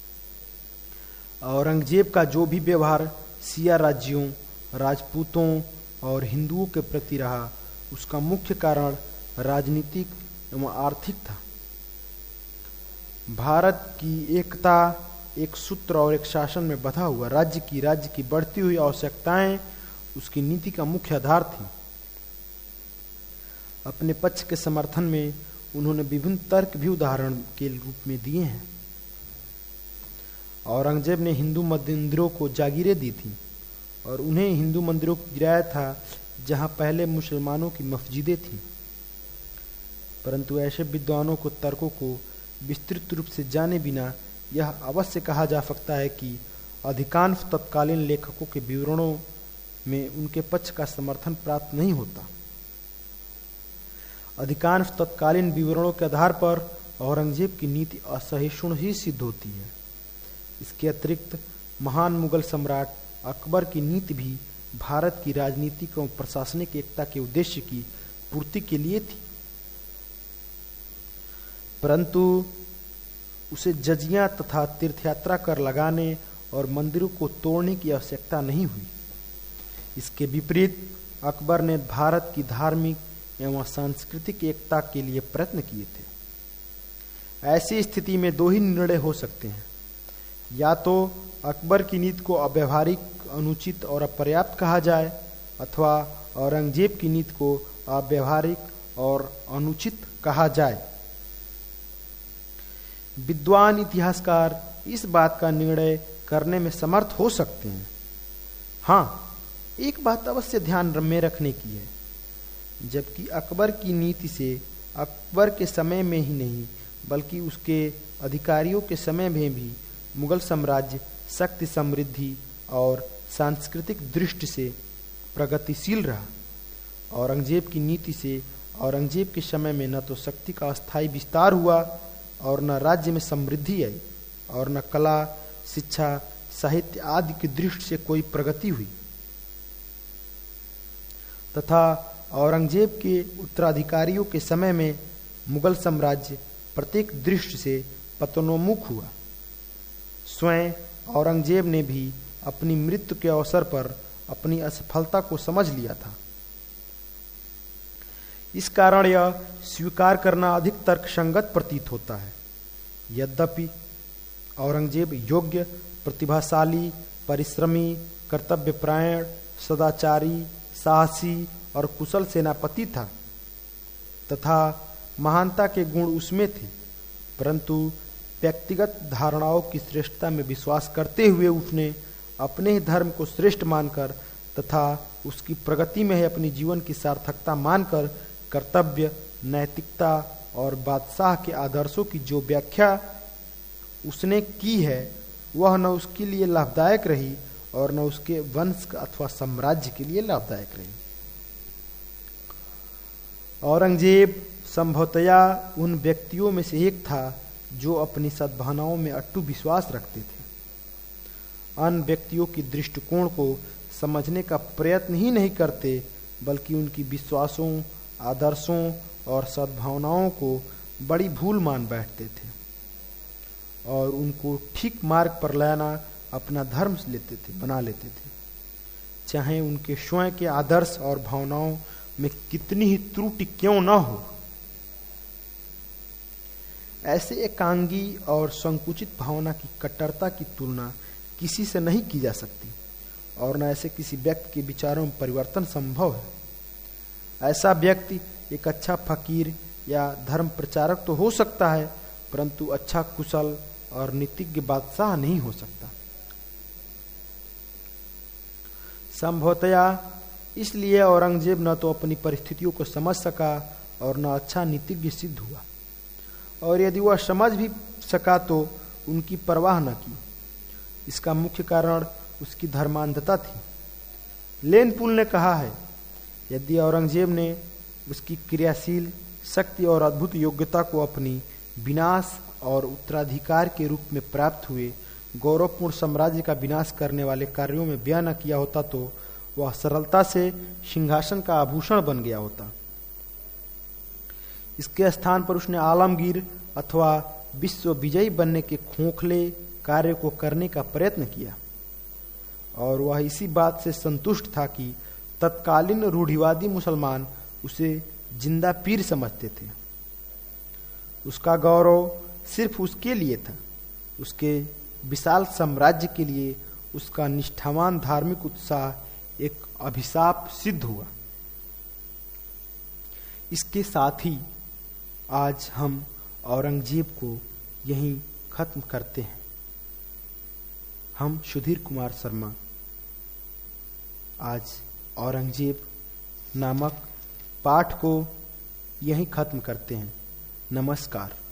[SPEAKER 1] औरंगजेब का जो भी व्यवहार सिया राज्यों, राजपूतों और हिंदुओं के प्रति रहा, उसका मुख्य कारण राजनीतिक एवं आर्थिक था। भारत की एकता एक सूत्र और एक शासन में बंधा हुआ राज्य की बढ़ती हुई आवश्यकताएं उसकी नीति का मुख्य आधार थी। अपने पक्ष के समर्थन में उन्होंने विभिन्न तर्क भी उदाहरण के रूप में दिए हैं। औरंगजेब ने हिंदू मंदिरों को जागीरें दी थी और उन्हें हिंदू मंदिरों को गिराया था जहां पहले मुसलमानों की मस्जिदें थीं। परंतु ऐसे विद्वानों को तर्कों को विस्तृत रूप से जाने बिना यह अवश्य कहा जा सकता है कि अधिकांश तत्कालीन लेखकों के विवरणों में उनके पक्ष का समर्थन प्राप्त नहीं होता। अधिकांश तत्कालीन विवरणों के आधार पर औरंगजेब की नीति असहिष्णु ही सिद्ध होती है। इसके अतिरिक्त महान मुगल सम्राट अकबर की नीति भी भारत की राजनीतिक एवं प्रशासनिक एकता के उद्देश्य की पूर्ति के लिए थी, परंतु उसे जजियां तथा तीर्थयात्रा कर लगाने और मंदिरों को तोड़ने की आवश्यकता नहीं हुई। इसके विपरीत अकबर ने भारत की धार्मिक एवं सांस्कृतिक एकता के लिए प्रयत्न किए थे। ऐसी स्थिति में दो ही निर्णय हो सकते हैं, या तो अकबर की नीति को अव्यावहारिक, अनुचित और अपर्याप्त कहा जाए अथवा औरंगजेब की नीति को अव्यावहारिक और अनुचित कहा जाए। विद्वान इतिहासकार इस बात का निर्णय करने में समर्थ हो सकते हैं। हाँ, एक बात अवश्य ध्यान में रखने की है, जबकि अकबर की नीति से अकबर के समय में ही नहीं बल्कि उसके अधिकारियों के समय में भी मुगल साम्राज्य शक्ति, समृद्धि और सांस्कृतिक दृष्टि से प्रगतिशील रहा। औरंगजेब की नीति से औरंगजेब के समय में न तो शक्ति का अस्थायी विस्तार हुआ और न राज्य में समृद्धि आई और न कला, शिक्षा, साहित्य आदि की दृष्टि से कोई प्रगति हुई, तथा औरंगजेब के उत्तराधिकारियों के समय में मुगल साम्राज्य प्रत्येक दृष्टि से पतनोन्मुख हुआ। स्वयं औरंगजेब ने भी अपनी मृत्यु के अवसर पर अपनी असफलता को समझ लिया था। इस कारण यह स्वीकार करना अधिक तर्कसंगत प्रतीत होता है। यद्यपि औरंगजेब योग्य, प्रतिभाशाली, परिश्रमी, कर्तव्यपरायण, सदाचारी, साहसी और कुशल सेनापति था तथा महानता के गुण उसमें थे, परंतु व्यक्तिगत धारणाओं की श्रेष्ठता में विश्वास करते हुए उसने अपने ही धर्म को श्रेष्ठ मानकर तथा उसकी प्रगति में ही अपनी जीवन की सार्थकता मानकर कर्तव्य, नैतिकता और बादशाह के आदर्शों की जो व्याख्या उसने की है वह न उसके लिए लाभदायक रही और न उसके वंश अथवा साम्राज्य के लिए लाभदायक रही। औरंगजेब संभवतया उन व्यक्तियों में से एक था जो अपनी सद्भावनाओं में अटूट विश्वास रखते थे, अन्य व्यक्तियों की दृष्टिकोण को समझने का प्रयत्न ही नहीं करते, बल्कि उनकी विश्वासों, आदर्शों और सद्भावनाओं को बड़ी भूल मान बैठते थे और उनको ठीक मार्ग पर लाना अपना धर्म बना लेते थे, चाहे उनके स्वयं के आदर्श और भावनाओं में कितनी ही त्रुटि क्यों न हो। ऐसे एकांगी और संकुचित भावना की कट्टरता की तुलना किसी से नहीं की जा सकती और न ऐसे किसी व्यक्ति के विचारों में परिवर्तन संभव है। ऐसा व्यक्ति एक अच्छा फकीर या धर्म प्रचारक तो हो सकता है, परंतु अच्छा कुशल और नीतिज्ञ बादशाह नहीं हो सकता। संभवतया इसलिए औरंगजेब न तो अपनी परिस्थितियों को समझ सका और न अच्छा नीतिज्ञ सिद्ध हुआ, और यदि वह समझ भी सका तो उनकी परवाह न की। इसका मुख्य कारण उसकी धर्मांधता थी। लेनपुल ने कहा है, यदि औरंगजेब ने उसकी क्रियाशील शक्ति और अद्भुत योग्यता को अपनी विनाश और उत्तराधिकार के रूप में प्राप्त हुए गौरवपूर्ण साम्राज्य का विनाश करने वाले कार्यों में व्यय न किया होता तो वह सरलता से सिंहासन का आभूषण बन गया होता। इसके स्थान पर उसने आलमगीर अथवा विश्व विजयी बनने के खोखले कार्य को करने का प्रयत्न किया, और वह इसी बात से संतुष्ट था कि तत्कालीन रूढ़िवादी मुसलमान उसे जिंदा पीर समझते थे। उसका गौरव सिर्फ उसके लिए था, उसके विशाल साम्राज्य के लिए उसका निष्ठावान धार्मिक उत्साह एक अभिशाप सिद्ध हुआ। इसके साथ ही आज हम औरंगजेब को यहीं खत्म करते हैं। हम सुधीर कुमार शर्मा आज औरंगजेब नामक पाठ को यहीं खत्म करते हैं। नमस्कार।